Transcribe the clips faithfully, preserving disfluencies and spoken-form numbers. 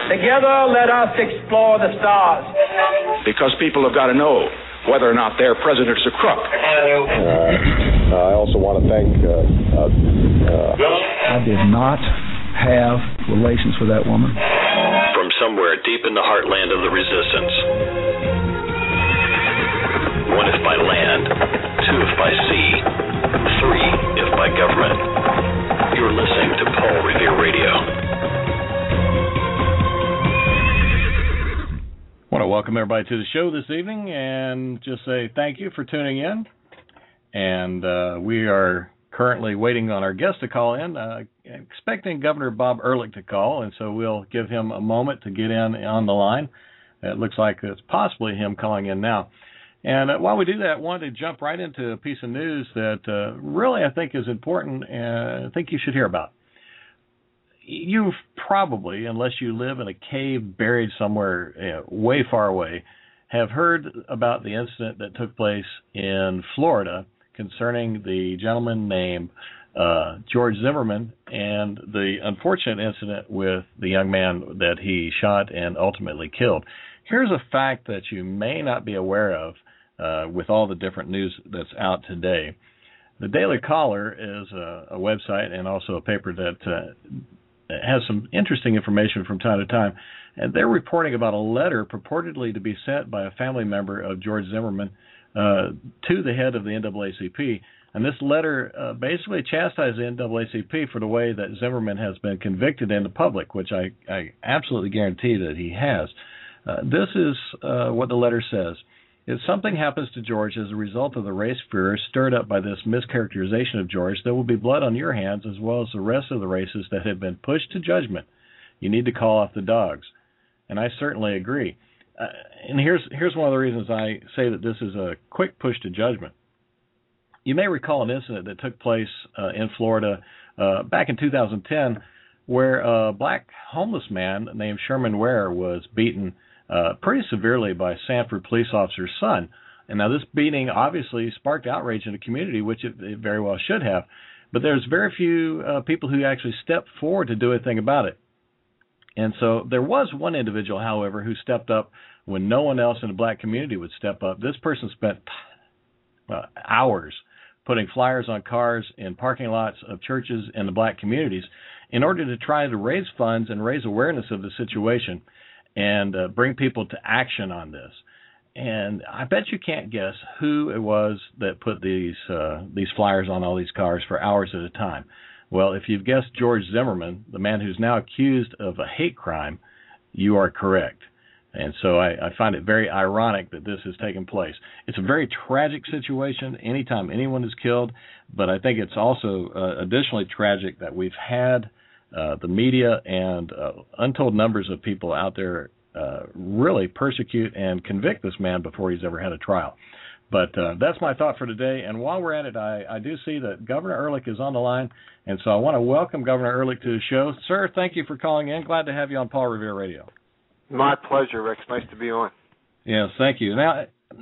Together, let us explore the stars. Because people have got to know whether or not their president's a crook. Uh, I also want to thank... Uh, uh, uh, I did not have relations with that woman. From somewhere deep in the heartland of the resistance. One if by land, two if by sea, three if by government. You're listening to Paul Revere Radio. I want to welcome everybody to the show this evening and just say thank you for tuning in. And uh, we are currently waiting on our guest to call in, uh, expecting Governor Bob Ehrlich to call, and so we'll give him a moment to get in on the line. It looks like it's possibly him calling in now. And uh, while we do that, I wanted to jump right into a piece of news that uh, really I think is important and I think you should hear about. You've probably, unless you live in a cave buried somewhere you know, way far away, have heard about the incident that took place in Florida concerning the gentleman named uh, George Zimmerman and the unfortunate incident with the young man that he shot and ultimately killed. Here's a fact that you may not be aware of uh, with all the different news that's out today. The Daily Caller is a, a website and also a paper that uh, has some interesting information from time to time, and they're reporting about a letter purportedly to be sent by a family member of George Zimmerman uh, to the head of the N double A C P, and this letter uh, basically chastises the N double A C P for the way that Zimmerman has been convicted in the public, which I, I absolutely guarantee that he has. Uh, this is uh, what the letter says. If something happens to George as a result of the race fear stirred up by this mischaracterization of George, there will be blood on your hands as well as the rest of the races that have been pushed to judgment. You need to call off the dogs. And I certainly agree. Uh, and here's here's one of the reasons I say that this is a quick push to judgment. You may recall an incident that took place uh, in Florida uh, back in two thousand ten where a black homeless man named Sherman Ware was beaten Uh, pretty severely by a Sanford police officer's son. And now this beating obviously sparked outrage in the community, which it, it very well should have. But there's very few uh, people who actually stepped forward to do anything about it. And so there was one individual, however, who stepped up when no one else in the black community would step up. This person spent uh, hours putting flyers on cars in parking lots of churches in the black communities in order to try to raise funds and raise awareness of the situation and uh, bring people to action on this. And I bet you can't guess who it was that put these uh, these flyers on all these cars for hours at a time. Well, if you've guessed George Zimmerman, the man who's now accused of a hate crime, you are correct. And so I, I find it very ironic that this has taken place. It's a very tragic situation anytime anyone is killed, but I think it's also uh, additionally tragic that we've had Uh, the media and uh, untold numbers of people out there uh, really persecute and convict this man before he's ever had a trial. But uh, that's my thought for today. And while we're at it, I, I do see that Governor Ehrlich is on the line. And so I want to welcome Governor Ehrlich to the show. Sir, thank you for calling in. Glad to have you on Paul Revere Radio. My pleasure, Rex. Nice to be on. Yes, thank you. Now,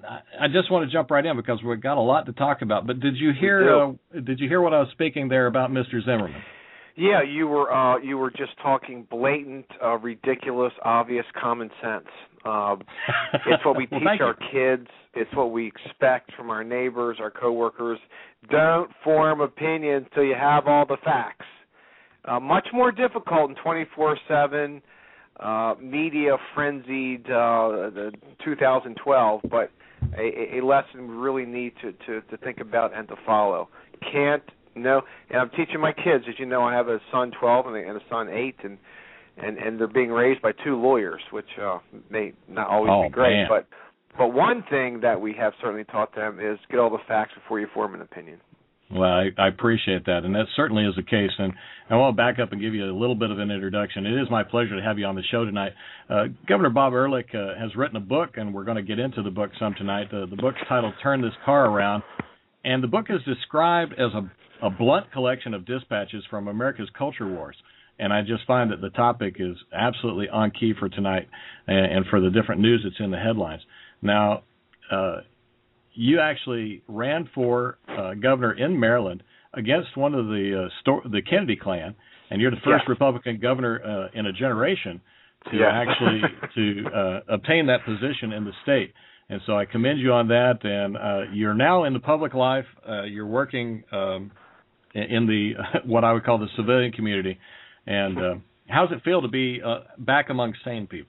I just want to jump right in because we've got a lot to talk about. But did you hear? Uh, did you hear what I was speaking there about Mister Zimmerman? Yeah, you were uh, you were just talking blatant, uh, ridiculous, obvious common sense. Uh, it's what we well, teach our you. kids. It's what we expect from our neighbors, our coworkers. Don't form opinions till you have all the facts. Uh, much more difficult in twenty-four seven uh, media frenzied uh, the two thousand twelve, but a, a lesson we really need to, to, to think about and to follow. Can't No, and I'm teaching my kids. As you know, I have a son twelve and a son eight, and and, and they're being raised by two lawyers, which uh, may not always oh, be great. Man. But but one thing that we have certainly taught them is get all the facts before you form an opinion. Well, I, I appreciate that, and that certainly is the case. And I want to back up and give you a little bit of an introduction. It is my pleasure to have you on the show tonight. Uh, Governor Bob Ehrlich uh, has written a book, and we're going to get into the book some tonight. The, the book's titled Turn This Car Around, and the book is described as a a blunt collection of dispatches from America's culture wars. And I just find that the topic is absolutely on key for tonight and, and for the different news that's in the headlines. Now, uh, you actually ran for uh, governor in Maryland against one of the uh, sto- the Kennedy clan, and you're the first yes. Republican governor uh, in a generation to Yeah. actually to uh, obtain that position in the state. And so I commend you on that. And uh, you're now in the public life. Uh, you're working um, in the what I would call the civilian community. And uh, how does it feel to be uh, back among sane people?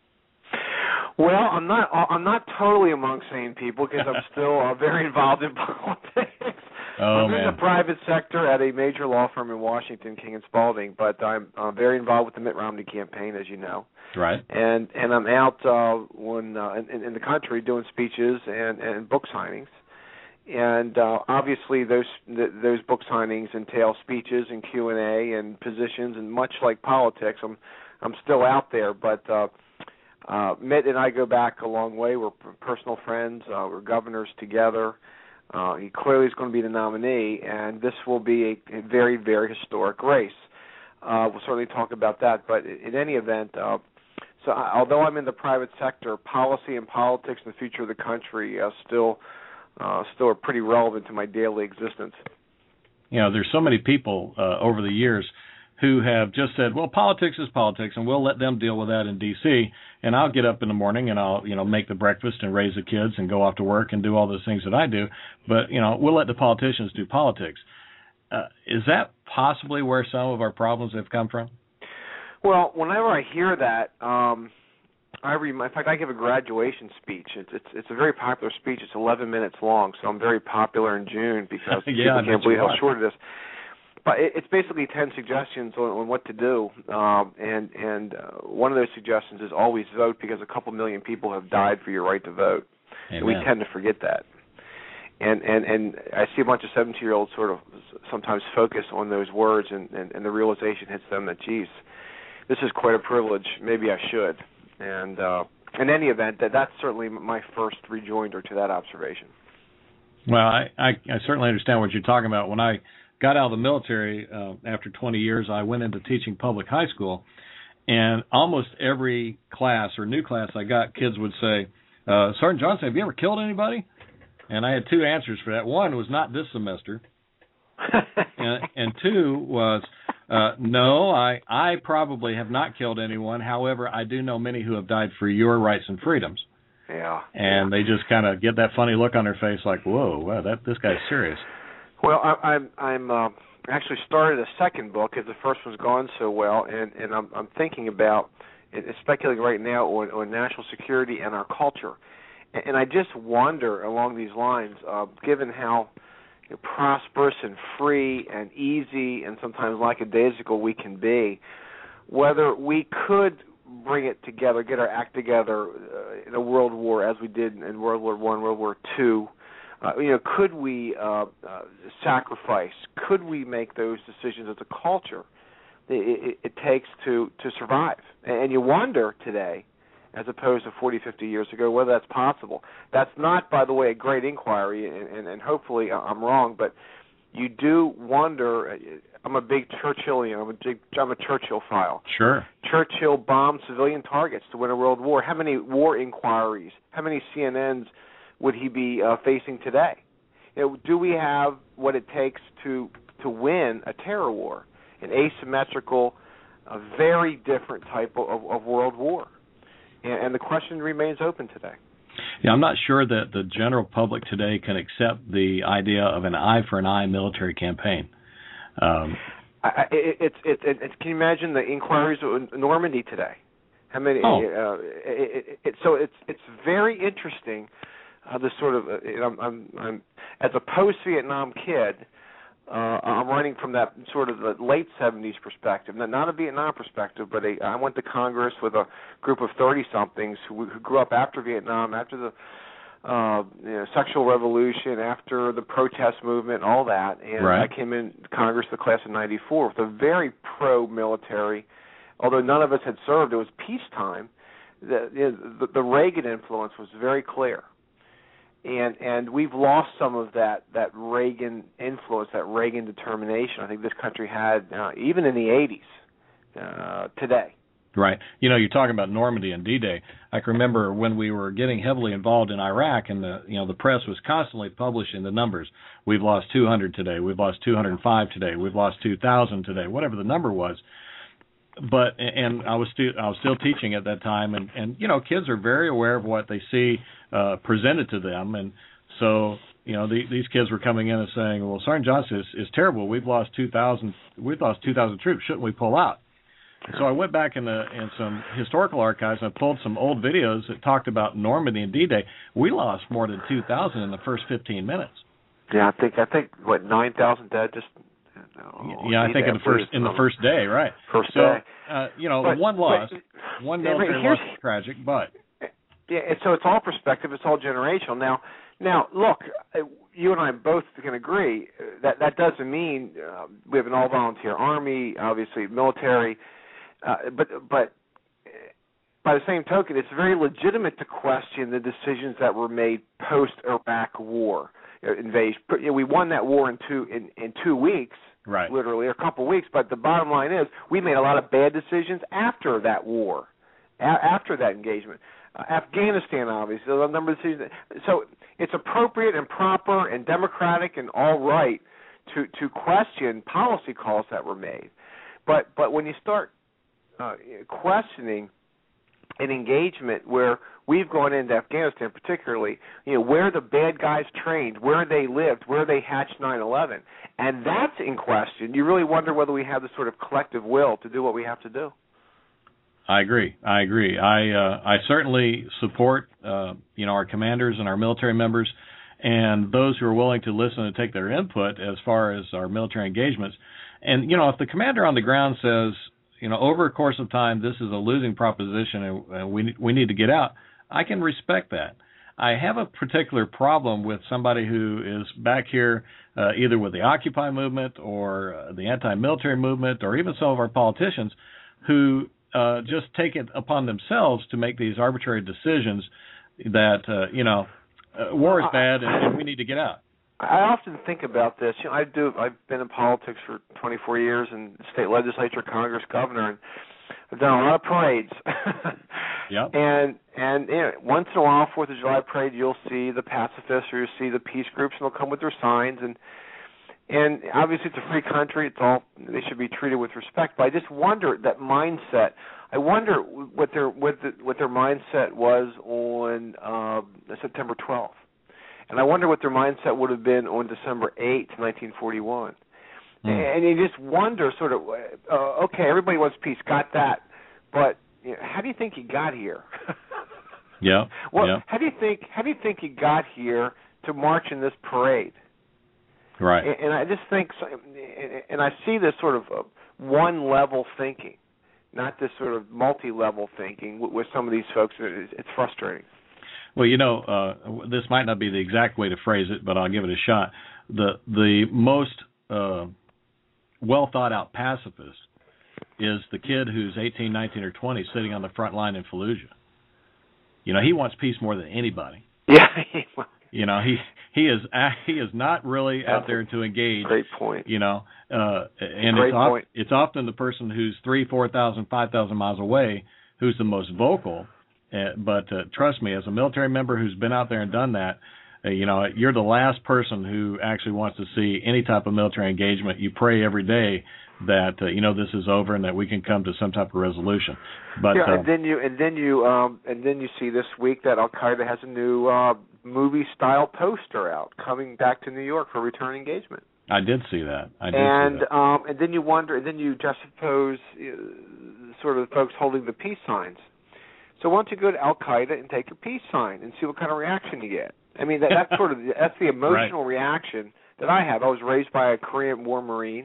Well, I'm not. I'm not totally among sane people because I'm still uh, very involved in politics. Oh, I'm man. in the private sector at a major law firm in Washington, King and Spalding, but I'm uh, very involved with the Mitt Romney campaign, as you know. Right. And and I'm out uh, when uh, in, in the country doing speeches and, and book signings. And uh, obviously, those th- those book signings entail speeches and Q and A and positions, and much like politics, I'm I'm still out there. But uh, uh, Mitt and I go back a long way. We're personal friends. Uh, we're governors together. Uh, he clearly is going to be the nominee, and this will be a, a very, very historic race. Uh, we'll certainly talk about that. But in any event, uh, so I, although I'm in the private sector, policy and politics and the future of the country uh, still. Uh, still are pretty relevant to my daily existence. You know, there's so many people uh, over the years who have just said, well, politics is politics, and we'll let them deal with that in D C, and I'll get up in the morning and I'll, you know, make the breakfast and raise the kids and go off to work and do all those things that I do, but, you know, we'll let the politicians do politics. Uh, is that possibly where some of our problems have come from? Well, whenever I hear that, um, I re- in fact, I give a graduation speech. It's, it's it's a very popular speech. It's eleven minutes long, so I'm very popular in June because yeah, people can't believe how short it is. But it, it's basically ten suggestions on, on what to do, um, and and uh, one of those suggestions is always vote because a couple million people have died for your right to vote. And we tend to forget that. And and and I see a bunch of seventeen-year-olds sort of sometimes focus on those words, and, and, and the realization hits them that, geez, this is quite a privilege. Maybe I should. And uh, in any event, that that's certainly my first rejoinder to that observation. Well, I, I, I certainly understand what you're talking about. When I got out of the military uh, after twenty years, I went into teaching public high school, and almost every class or new class I got, kids would say, uh, Sergeant Johnson, have you ever killed anybody? And I had two answers for that. One was not this semester, and, and two was, Uh, no, I, I probably have not killed anyone. However, I do know many who have died for your rights and freedoms. Yeah. And they just kind of get that funny look on their face like, whoa, wow, that this guy's serious. Well, I, I'm I'm uh, actually started a second book because the first one's gone so well, and, and I'm, I'm thinking about, and speculating right now on, on national security and our culture. And, and I just wonder along these lines, uh, given how prosperous and free and easy and sometimes lackadaisical we can be, whether we could bring it together, get our act together uh, in a world war as we did in World War One, World War Two. Uh, you know, could we uh, uh, sacrifice? Could we make those decisions as a culture it, it, it takes to, to survive? And you wonder today, as opposed to forty, fifty years ago, whether that's possible. That's not, by the way, a great inquiry, and, and, and hopefully I'm wrong, but you do wonder. I'm a big Churchillian. I'm a, big, I'm a Churchill-phile. Sure. Churchill bombed civilian targets to win a world war. How many war inquiries, how many C N Ns would he be uh, facing today? You know, do we have what it takes to to win a terror war, an asymmetrical, a very different type of, of world war? And the question remains open today. Yeah, I'm not sure that the general public today can accept the idea of an eye for an eye military campaign. Um, I, it, it's it, it, it, can you imagine the inquiries in Normandy today? How many? Oh. Uh, it, it, it, so it's it's very interesting. Uh, this sort of uh, I'm, I'm, I'm as a post-Vietnam kid. Uh, I'm writing from that sort of the late seventies perspective, not a Vietnam perspective, but a, I went to Congress with a group of thirty-somethings who, who grew up after Vietnam, after the uh, you know, sexual revolution, after the protest movement, all that. And right. I came in Congress, the class of ninety-four, with a very pro-military, although none of us had served, it was peacetime. The, you know, the, the Reagan influence was very clear. And and we've lost some of that, that Reagan influence, that Reagan determination. I think this country had, uh, even in the eighties, uh, today. Right. You know, you're talking about Normandy and D-Day. I can remember when we were getting heavily involved in Iraq, and the you know the press was constantly publishing the numbers. We've lost two hundred today. We've lost two hundred five today. We've lost two thousand today. Whatever the number was. but and I was still I was still teaching at that time, and and you know, kids are very aware of what they see uh, presented to them, and so you know the, these kids were coming in and saying, well, Sergeant Johnson is, is terrible. We've lost two thousand. We've lost two thousand troops. Shouldn't we pull out? So I went back in the in some historical archives and I pulled some old videos that talked about Normandy and D-Day. We lost more than two thousand in the first fifteen minutes. Yeah, I think I think what nine thousand dead just. No, yeah, I think in the first in the first day, right? First so, day. Uh, you know, but, one loss, but, one military loss is tragic, but yeah, so it's all perspective. It's all generational. Now, now look, you and I both can agree that that doesn't mean uh, we have an all-volunteer army, obviously military, uh, but but by the same token, it's very legitimate to question the decisions that were made post-Iraq war invasion. We won that war in two in, in two weeks. Right. Literally, or a couple of weeks, but the bottom line is we made a lot of bad decisions after that war, a- after that engagement. Uh, Afghanistan, obviously, a number of decisions. So it's appropriate and proper and democratic and all right to, to question policy calls that were made. But but when you start uh, questioning an engagement where we've gone into Afghanistan particularly, you know, where the bad guys trained, where they lived, where they hatched nine eleven, and that's in question, you really wonder whether we have the sort of collective will to do what we have to do. I agree. I agree. I uh, I certainly support uh, you know, our commanders and our military members and those who are willing to listen and take their input as far as our military engagements. And, you know, if the commander on the ground says, you know, over a course of time, this is a losing proposition and, and we we need to get out, I can respect that. I have a particular problem with somebody who is back here uh, either with the Occupy movement or uh, the anti-military movement or even some of our politicians who uh, just take it upon themselves to make these arbitrary decisions that, uh, you know, uh, war is bad and, and we need to get out. I often think about this. You know, I do. I've been in politics for twenty-four years, in state legislature, Congress, governor, and I've done a lot of parades. Yeah. And and you know, once in a while, Fourth of July parade, you'll see the pacifists or you'll see the peace groups, and they'll come with their signs. And and obviously, it's a free country. It's all they should be treated with respect. But I just wonder that mindset. I wonder what their what the, what their mindset was on uh, September twelfth. And I wonder what their mindset would have been on December eighth, nineteen forty-one. Mm. And you just wonder, sort of, uh, okay, everybody wants peace, got that, but you know, how do you think you got here? yeah. Well, yeah. how do you think? How do you think you got here to march in this parade? Right. And, and I just think, and I see this sort of uh, one-level thinking, not this sort of multi-level thinking with, with some of these folks. It's frustrating. Well, you know, uh, this might not be the exact way to phrase it, but I'll give it a shot. The the most uh, well thought out pacifist is the kid who's eighteen, nineteen, or twenty sitting on the front line in Fallujah. You know, he wants peace more than anybody. Yeah. You know, he he is he is not really That's out there to engage. Great point. You know, uh, and great it's op- point. it's often the person who's three, four thousand, five thousand miles away who's the most vocal. Uh, but uh, trust me, as a military member who's been out there and done that, uh, you know, you're the last person who actually wants to see any type of military engagement. You pray every day that uh, you know, this is over and that we can come to some type of resolution. But yeah, uh, and then you and then you um, and then you see this week that Al Qaeda has a new uh, movie style poster out coming back to New York for return engagement. I did see that. I did and see that. Um, and then you wonder, and then you juxtapose uh, sort of the folks holding the peace signs. So why don't you go to Al Qaeda and take a peace sign and see what kind of reaction you get? I mean, that, that's sort of that's the emotional right. reaction that I have. I was raised by a Korean War Marine.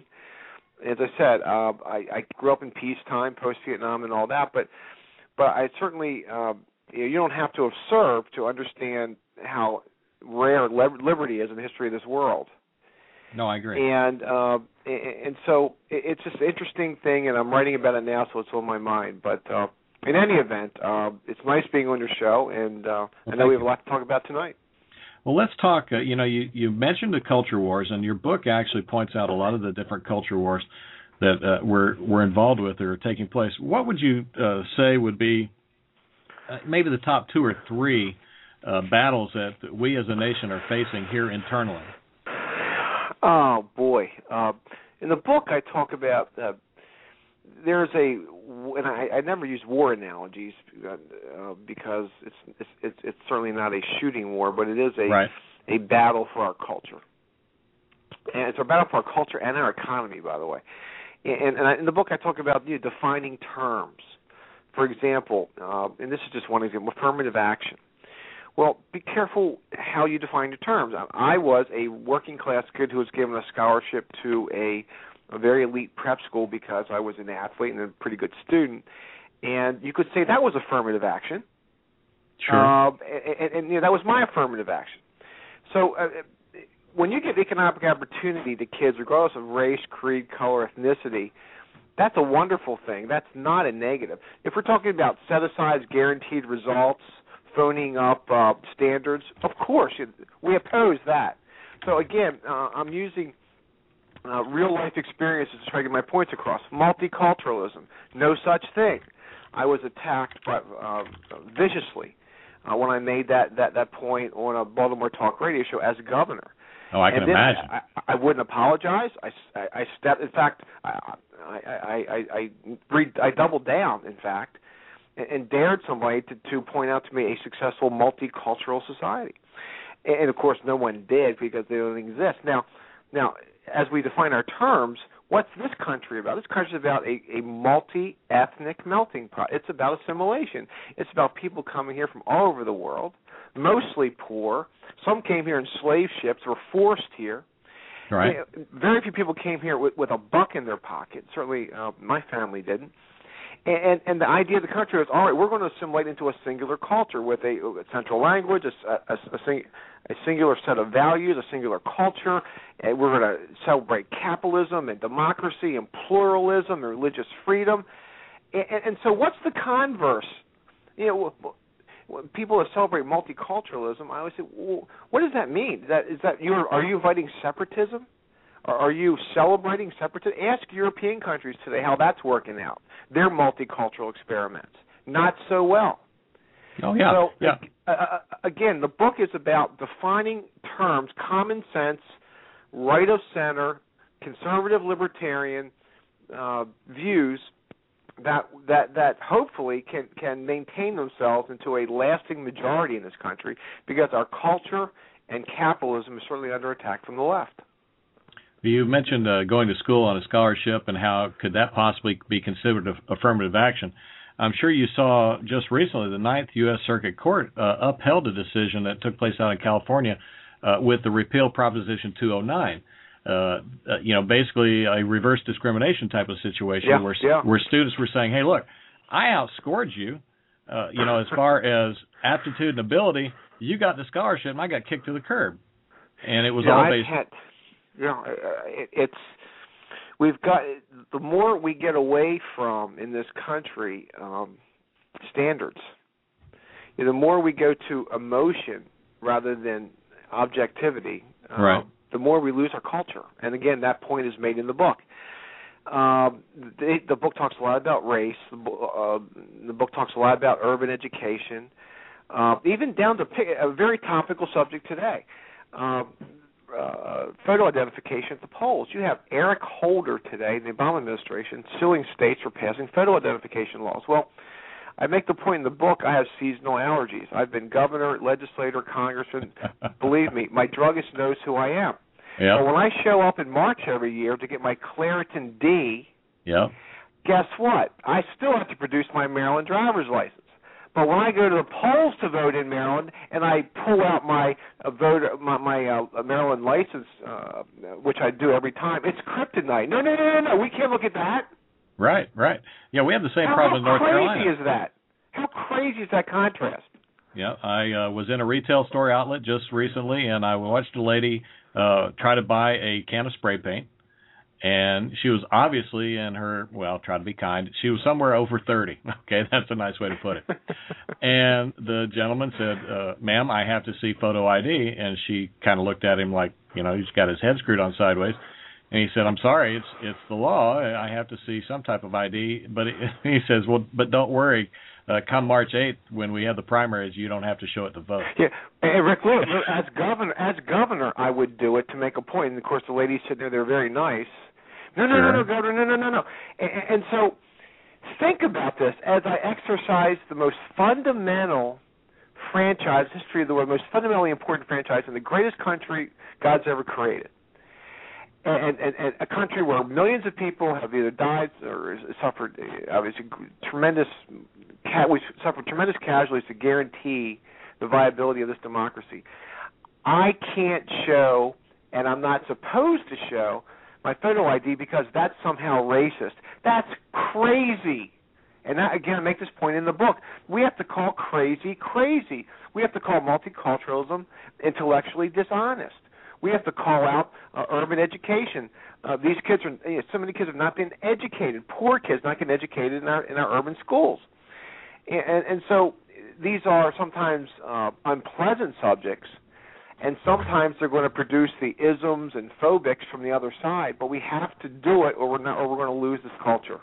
As I said, uh, I, I grew up in peacetime, post-Vietnam, and all that. But but I certainly uh, you know, you don't have to have served to understand how rare liberty is in the history of this world. No, I agree. And uh, and so it's just an interesting thing, and I'm writing about it now, so it's on my mind. But uh, in any event, uh, it's nice being on your show, and uh, well, I know we have a lot to talk about tonight. Well, let's talk, uh, you know, you, you mentioned the culture wars, and your book actually points out a lot of the different culture wars that uh, we're, we're involved with or are taking place. What would you uh, say would be uh, maybe the top two or three uh, battles that we as a nation are facing here internally? Oh, boy. Uh, in the book, I talk about uh, there's a, and I, I never use war analogies uh, because it's, it's it's it's certainly not a shooting war, but it is a right. a battle for our culture, and it's a battle for our culture and our economy, by the way. And, and I, in the book, I talk about you know, defining terms. For example, uh, and this is just one example: affirmative action. Well, be careful how you define your terms. I was a working class kid who was given a scholarship to a a very elite prep school because I was an athlete and a pretty good student, and you could say that was affirmative action. Sure. Uh, and, and, and you know, that was my affirmative action. So uh, when you give economic opportunity to kids, regardless of race, creed, color, ethnicity, that's a wonderful thing. That's not a negative. If we're talking about set-asides, guaranteed results, phoning up uh, standards, of course, we oppose that. So again, uh, I'm using Uh, real-life experiences to try to get my points across. Multiculturalism, no such thing. I was attacked by, uh, viciously uh, when I made that, that, that point on a Baltimore Talk radio show as governor. Oh, I can and then imagine. I, I wouldn't apologize. I, I, I stepped. In fact, I I I I, I, re- I doubled down. In fact, and, and dared somebody to, to point out to me a successful multicultural society. And, and of course, no one did because they don't exist now. Now. As we define our terms, what's this country about? This country is about a, a multi-ethnic melting pot. It's about assimilation. It's about people coming here from all over the world, mostly poor. Some came here in slave ships, were forced here. Right. Very few people came here with, with a buck in their pocket. Certainly uh, my family didn't. And, and, and the idea of the country is, all right, we're going to assimilate into a singular culture with a, a central language, a, a, a, sing, a singular set of values, a singular culture, and we're going to celebrate capitalism and democracy and pluralism and religious freedom. And, and, and so what's the converse? You know, when people celebrate multiculturalism, I always say, well, what does that mean? Is that, is that you're, are you inviting separatism? Or are you celebrating separatism? Ask European countries today how that's working out. Their multicultural experiments. Not so well. Oh, yeah. So, yeah. Uh, again, the book is about defining terms, common sense, right of center, conservative libertarian uh, views that that that hopefully can, can maintain themselves into a lasting majority in this country because our culture and capitalism is certainly under attack from the left. You mentioned uh, going to school on a scholarship and how could that possibly be considered affirmative action. I'm sure you saw just recently the Ninth U S Circuit Court uh, upheld a decision that took place out in California uh, with the repeal Proposition two oh nine. Uh, uh, you know, basically a reverse discrimination type of situation yeah, where yeah. where students were saying, "Hey, look, I outscored you. Uh, you know, as far as aptitude and ability, you got the scholarship, and I got kicked to the curb." And it was yeah, all I've based. Had, you know, it, it's we've got the more we get away from in this country um, standards, you know, the more we go to emotion rather than objectivity. Uh, right. The more we lose our culture. And again, that point is made in the book. Um, the, the book talks a lot about race. The, uh, the book talks a lot about urban education, uh, even down to a very topical subject today, uh, uh, photo identification at the polls. You have Eric Holder today in the Obama administration suing states for passing photo identification laws. Well, I make the point in the book, I have seasonal allergies. I've been governor, legislator, congressman. Believe me, my druggist knows who I am. Yep. But when I show up in March every year to get my Claritin D, yep. guess what? I still have to produce my Maryland driver's license. But when I go to the polls to vote in Maryland and I pull out my uh, voter, my, my uh, Maryland license, uh, which I do every time, it's kryptonite. No, no, no, no, no. We can't look at that. Right, right. Yeah, we have the same how, problem in North Carolina. How crazy is that? How crazy is that contrast? Yeah, I uh, was in a retail store outlet just recently, and I watched a lady uh, try to buy a can of spray paint, and she was obviously in her, well, try to be kind, she was somewhere over thirty. Okay, that's a nice way to put it. And the gentleman said, uh, ma'am, I have to see photo I D, and she kind of looked at him like, you know, he's got his head screwed on sideways. And he said, I'm sorry, it's it's the law. I have to see some type of I D. But it, he says, well, but don't worry. Uh, come March eighth, when we have the primaries, you don't have to show it to vote. Yeah, and Rick, look, as governor, as governor, I would do it to make a point. And of course, the ladies sitting there, they're very nice. No, no, Sure. no, no, Governor, no, no, no, no. And, and so think about this as I exercise the most fundamental franchise, history of the world, most fundamentally important franchise in the greatest country God's ever created. And, and, and a country where millions of people have either died or suffered obviously tremendous, we suffered tremendous casualties to guarantee the viability of this democracy. I can't show, and I'm not supposed to show, my photo I D because that's somehow racist. That's crazy. And that, again, I make this point in the book. We have to call crazy crazy. We have to call multiculturalism intellectually dishonest. We have to call out uh, urban education. Uh, these kids are, you know, so many kids have not been educated. Poor kids not getting educated in our in our urban schools, and, and, and so these are sometimes uh, unpleasant subjects, and sometimes they're going to produce the isms and phobics from the other side. But we have to do it, or we're not, or we're going to lose this culture.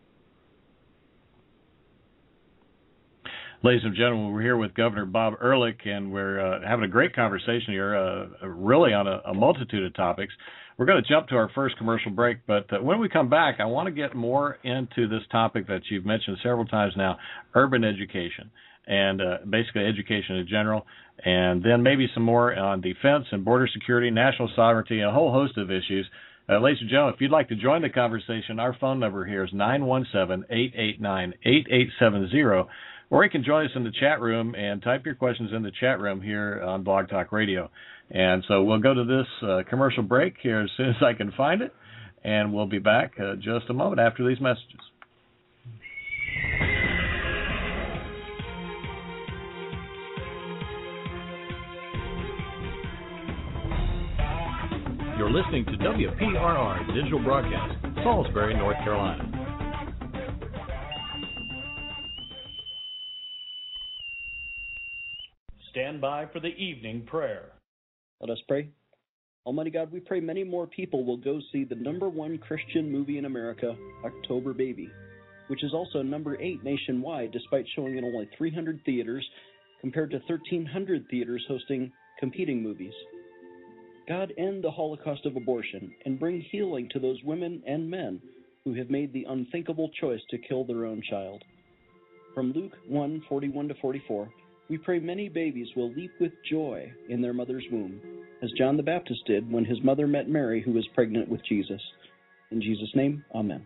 Ladies and gentlemen, we're here with Governor Bob Ehrlich, and we're uh, having a great conversation here, uh, really on a, a multitude of topics. We're going to jump to our first commercial break, but uh, when we come back, I want to get more into this topic that you've mentioned several times now, urban education, and uh, basically education in general, and then maybe some more on defense and border security, national sovereignty, and a whole host of issues. Uh, ladies and gentlemen, if you'd like to join the conversation, our phone number here is nine one seven, eight eight nine, eight eight seven zero. Or you can join us in the chat room and type your questions in the chat room here on Blog Talk Radio. And so we'll go to this uh, commercial break here as soon as I can find it, and we'll be back uh, just a moment after these messages. You're listening to W P R R Digital Broadcast, Salisbury, North Carolina. Stand by for the evening prayer. Let us pray. Almighty God, we pray many more people will go see the number one Christian movie in America, October Baby, which is also number eight nationwide despite showing in only three hundred theaters compared to thirteen hundred theaters hosting competing movies. God, end the Holocaust of abortion and bring healing to those women and men who have made the unthinkable choice to kill their own child. From Luke one, forty-one to forty-four, we pray many babies will leap with joy in their mother's womb, as John the Baptist did when his mother met Mary, who was pregnant with Jesus. In Jesus' name, amen.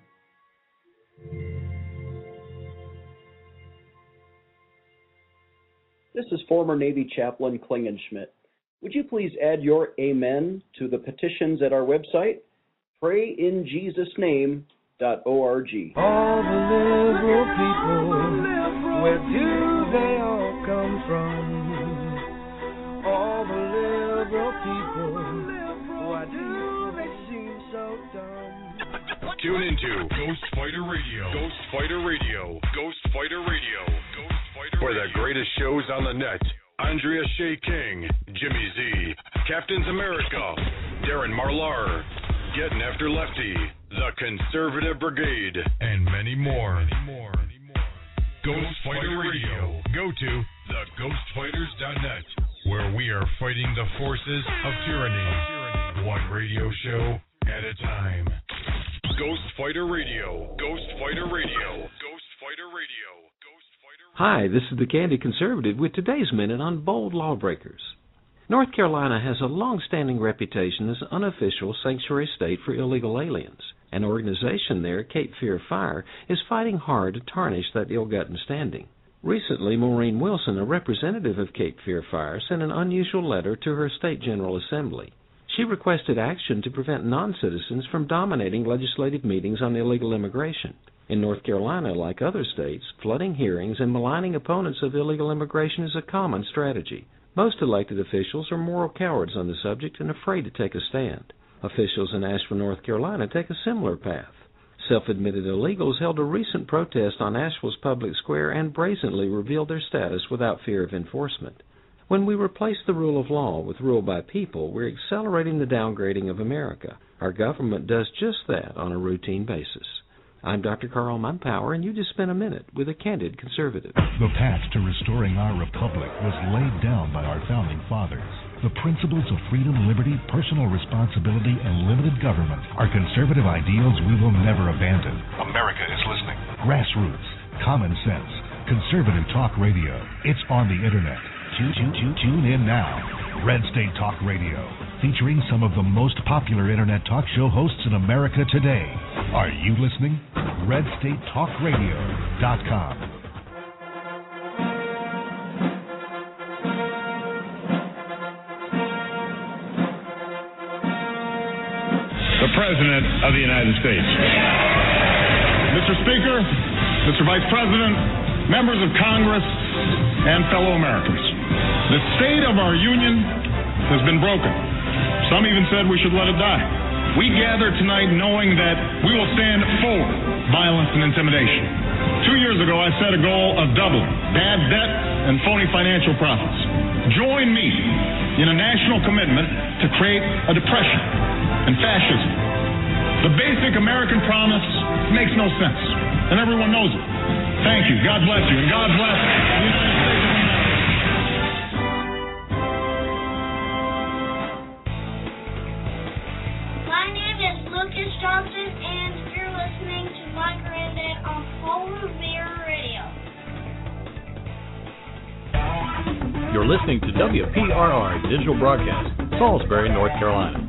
This is former Navy Chaplain Klingenschmidt. Would you please add your amen to the petitions at our website, pray in jesus name dot org. All the liberal people, where do they all come from? All the liberal people, why do they seem so dumb? Tune into Ghost Fighter Radio. Ghost Fighter Radio. Ghost Fighter Radio. Ghost Fighter For Radio. The greatest shows on the net. Andrea Shea King, Jimmy Z, Captains America, Darren Marlar, Getting After Lefty, The Conservative Brigade, and many more. Many more. Ghost Fighter Radio. Go to the ghost fighters dot net, where we are fighting the forces of tyranny, one radio show at a time. Ghost Fighter Radio. Ghost Fighter Radio. Ghost Fighter Radio. Ghost Fighter Radio. Hi, this is the Candid Conservative with today's Minute on Bold Lawbreakers. North Carolina has a long-standing reputation as an unofficial sanctuary state for illegal aliens. An organization there, Cape Fear Fire, is fighting hard to tarnish that ill-gotten standing. Recently, Maureen Wilson, a representative of Cape Fear Fire, sent an unusual letter to her state General Assembly. She requested action to prevent non-citizens from dominating legislative meetings on illegal immigration. In North Carolina, like other states, flooding hearings and maligning opponents of illegal immigration is a common strategy. Most elected officials are moral cowards on the subject and afraid to take a stand. Officials in Asheville, North Carolina, take a similar path. Self-admitted illegals held a recent protest on Asheville's public square and brazenly revealed their status without fear of enforcement. When we replace the rule of law with rule by people, we're accelerating the downgrading of America. Our government does just that on a routine basis. I'm Doctor Carl Mumpower, and you just spent a minute with a Candid Conservative. The path to restoring our republic was laid down by our founding fathers. The principles of freedom, liberty, personal responsibility, and limited government are conservative ideals we will never abandon. America is listening. Grassroots, common sense, conservative talk radio. It's on the internet. Tune, tune, tune, tune in now. Red State Talk Radio, featuring some of the most popular internet talk show hosts in America today. Are you listening? red state talk radio dot com. The President of the United States. Mister Speaker, Mister Vice President, members of Congress, and fellow Americans, the state of our union has been broken. Some even said we should let it die. We gather tonight knowing that we will stand for violence and intimidation. Two years ago, I set a goal of doubling bad debt and phony financial profits. Join me in a national commitment to create a depression and fascism. The basic American promise makes no sense, and everyone knows it. Thank you. God bless you, and God bless the United States of America. My name is Lucas Johnson, and you're listening to my granddad on Paul Revere Radio. You're listening to W P R R Digital Broadcast, Salisbury, North Carolina.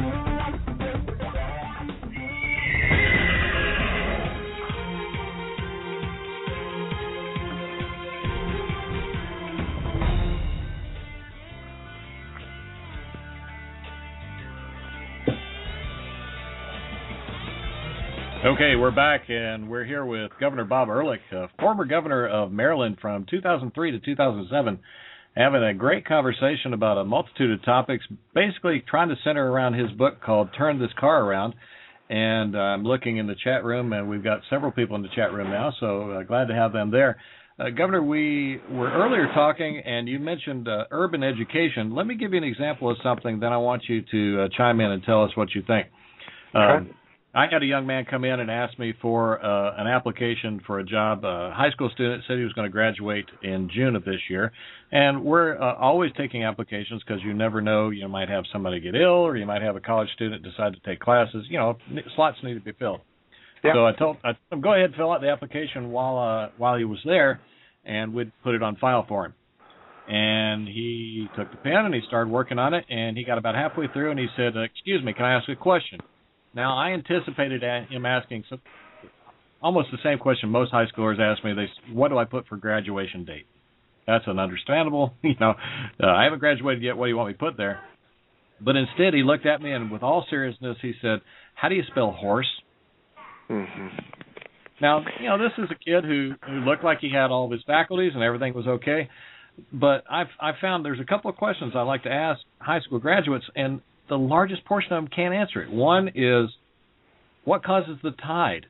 Okay, we're back, and we're here with Governor Bob Ehrlich, uh, former governor of Maryland from two thousand three to two thousand seven, having a great conversation about a multitude of topics, basically trying to center around his book called Turn This Car Around. And uh, I'm looking in the chat room, and we've got several people in the chat room now, so uh, glad to have them there. Uh, Governor, we were earlier talking, and you mentioned uh, urban education. Let me give you an example of something, then I want you to uh, chime in and tell us what you think. Um, Okay. I had a young man come in and ask me for uh, an application for a job. A high school student said he was going to graduate in June of this year. And we're uh, always taking applications because you never know. You might have somebody get ill, or you might have a college student decide to take classes. You know, slots need to be filled. Yeah. So I told I told him, go ahead and fill out the application while uh, while he was there, and we'd put it on file for him. And he took the pen and he started working on it, and he got about halfway through, and he said, excuse me, can I ask a question? Now, I anticipated him asking some, almost the same question most high schoolers ask me. They, what do I put for graduation date? That's an understandable, you know, uh, I haven't graduated yet. What do you want me to put there? But instead, he looked at me, and with all seriousness, he said, how do you spell horse? Mm-hmm. Now, you know, this is a kid who, who looked like he had all of his faculties and everything was okay. But I've, I've found there's a couple of questions I like to ask high school graduates, and the largest portion of them can't answer it. One is, what causes the tide?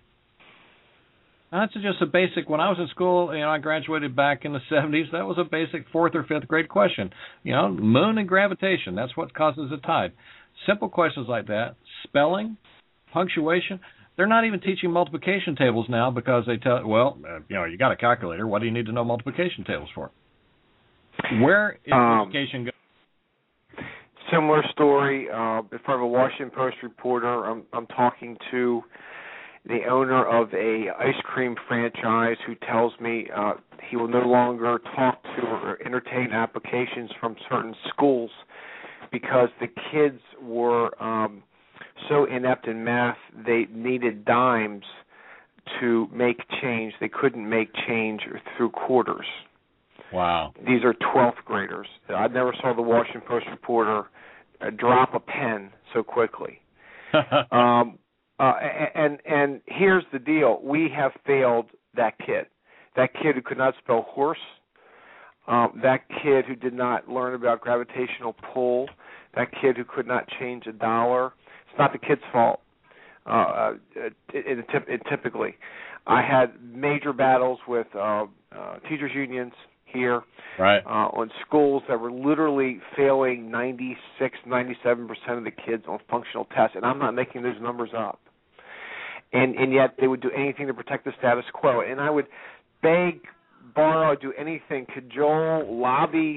Now, that's just a basic, when I was in school, you know, I graduated back in the seventies, that was a basic fourth or fifth grade question. You know, moon and gravitation, that's what causes the tide. Simple questions like that. Spelling, punctuation. They're not even teaching multiplication tables now because they tell, well, uh, you know, you got a calculator. What do you need to know multiplication tables for? Where is um, education going? Similar story, uh, in front of a Washington Post reporter. I'm, I'm talking to the owner of a ice cream franchise who tells me uh, he will no longer talk to or entertain applications from certain schools because the kids were um, so inept in math they needed dimes to make change. They couldn't make change through quarters. Wow. These are twelfth graders. I never saw the Washington Post reporter uh, drop a pen so quickly. um, uh, and and here's the deal: we have failed that kid. That kid who could not spell horse. Um, that kid who did not learn about gravitational pull. That kid who could not change a dollar. It's not the kid's fault. Uh, it, it, it, it typically, I had major battles with uh, uh, teachers' unions here, right, uh, on schools that were literally failing ninety-six, ninety-seven percent of the kids on functional tests, and I'm not making those numbers up. And and yet they would do anything to protect the status quo. And I would beg, borrow, do anything, cajole, lobby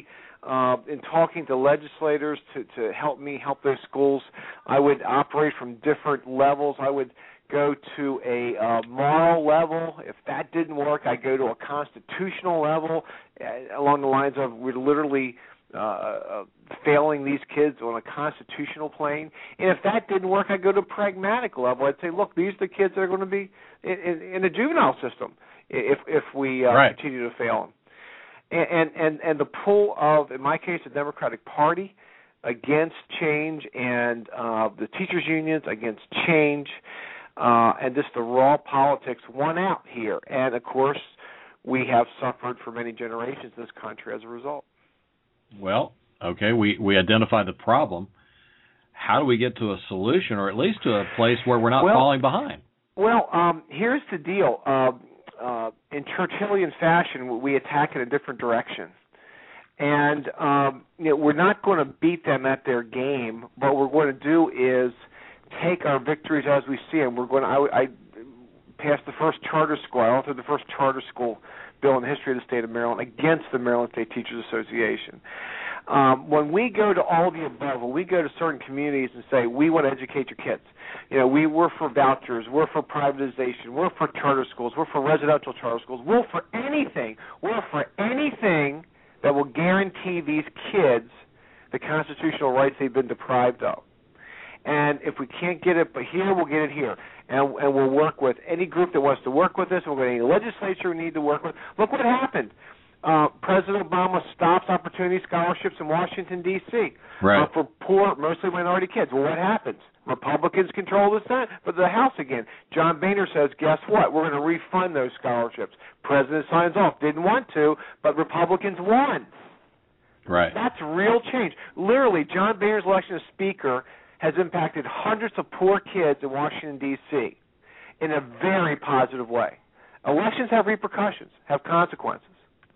uh, in talking to legislators to, to help me help those schools. I would operate from different levels. I would go to a uh, moral level. If that didn't work, I'd go to a constitutional level, uh, along the lines of we're literally uh, uh, failing these kids on a constitutional plane. And if that didn't work, I'd go to a pragmatic level. I'd say, look, these are the kids that are going to be in, in, in the juvenile system if if we uh, right. continue to fail them. And, and, and, and the pull of, in my case, the Democratic Party against change, and uh, the teachers' unions against change, uh, and just the raw politics won out here. And, of course, we have suffered for many generations in this country as a result. Well, okay, we, we identify the problem. How do we get to a solution, or at least to a place where we're not well, falling behind? Well, um, here's the deal. Uh, uh, in Churchillian fashion, we attack in a different direction. And um, you know, we're not going to beat them at their game. What we're going to do is take our victories as we see them. We're going to, I, I passed the first charter school, I authored the first charter school bill in the history of the state of Maryland against the Maryland State Teachers Association. Um, when we go to all the above, when we go to certain communities and say, we want to educate your kids, you know, we, we're for vouchers, we're for privatization, we're for charter schools, we're for residential charter schools, we're for anything, we're for anything that will guarantee these kids the constitutional rights they've been deprived of. And if we can't get it but here, we'll get it here. And, and we'll work with any group that wants to work with us. We'll get any legislature we need to work with. Look what happened. Uh, President Obama stops opportunity scholarships in Washington, D C Right. uh, for poor, mostly minority kids. Well, what happens? Republicans control the Senate, but the House again. John Boehner says, guess what? We're going to refund those scholarships. President signs off. Didn't want to, but Republicans won. Right. That's real change. Literally, John Boehner's election as Speaker has impacted hundreds of poor kids in Washington, D C in a very positive way. Elections have repercussions, have consequences.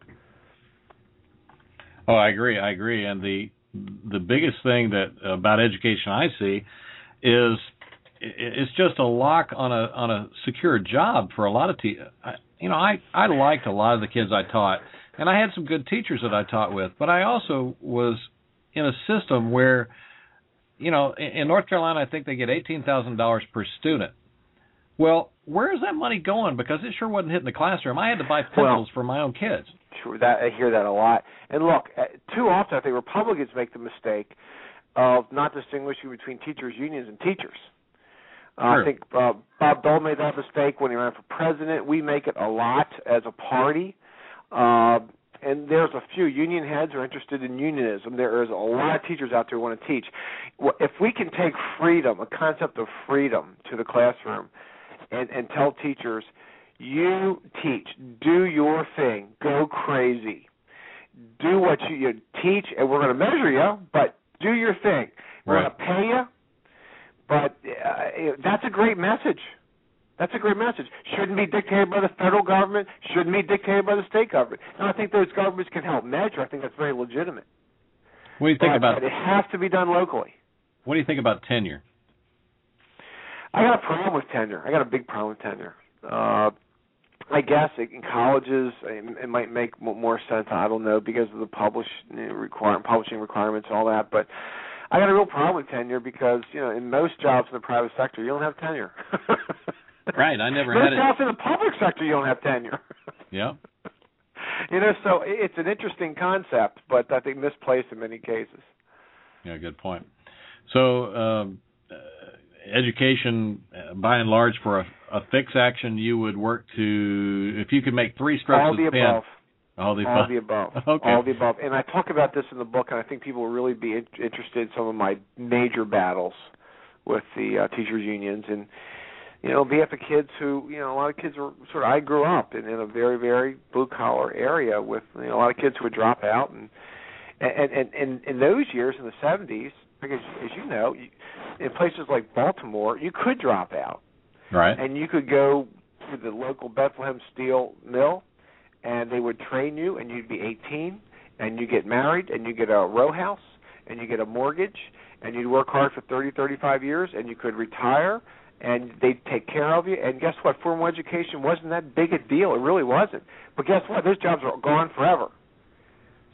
Oh, I agree. I agree. And the the biggest thing that about education I see is it's just a lock on a on a secure job for a lot of te- I, you know, I I liked a lot of the kids I taught, and I had some good teachers that I taught with, but I also was in a system where, you know, in, in North Carolina, I think they get eighteen thousand dollars per student. Well, where is that money going? Because it sure wasn't hitting the classroom. I had to buy pencils well, for my own kids. Sure, that I hear that a lot. And look, too often I think Republicans make the mistake of not distinguishing between teachers' unions and teachers. Uh, I think uh, Bob Dole made that mistake when he ran for president. We make it a lot as a party. Uh, and there's a few union heads who are interested in unionism. There is a lot of teachers out there who want to teach. If we can take freedom, a concept of freedom, to the classroom and, and tell teachers, you teach, do your thing, go crazy, do what you, you teach, and we're going to measure you, but do your thing. We're Right. going to pay you, but uh, that's a great message. That's a great message. Shouldn't be dictated by the federal government, shouldn't be dictated by the state government. And I think those governments can help measure. I think that's very legitimate. What do you think but, about but it has to be done locally. What do you think about tenure? I got a problem with tenure. I got a big problem with tenure. Uh, I guess in colleges it might make more sense. I don't know, because of the publish require, publishing requirements and all that. But I got a real problem with tenure because, you know, in most jobs in the private sector, you don't have tenure. Right. I never most had it. Most jobs in the public sector, you don't have tenure. Yeah. You know, so it's an interesting concept, but I think misplaced in many cases. Yeah, good point. So, um, uh, education, uh, by and large, for a, a fix action, you would work to, if you could make three strokes all of the the pen. above. All the all above. the above. Okay. All the above. And I talk about this in the book, and I think people will really be in- interested in some of my major battles with the uh, teachers' unions. And, you know, be at the kids who, you know, a lot of kids were sort of, I grew up in, in a very, very blue-collar area with, you know, a lot of kids who would drop out. And and, and, and in those years, in the seventies, because as you know, you, in places like Baltimore, you could drop out. Right. And you could go to the local Bethlehem Steel Mill, and they would train you, and you'd be eighteen, and you get married, and you get a row house, and you get a mortgage, and you'd work hard for thirty, thirty-five years, and you could retire, and they'd take care of you. And guess what? Formal education wasn't that big a deal. It really wasn't. But guess what? Those jobs are gone forever.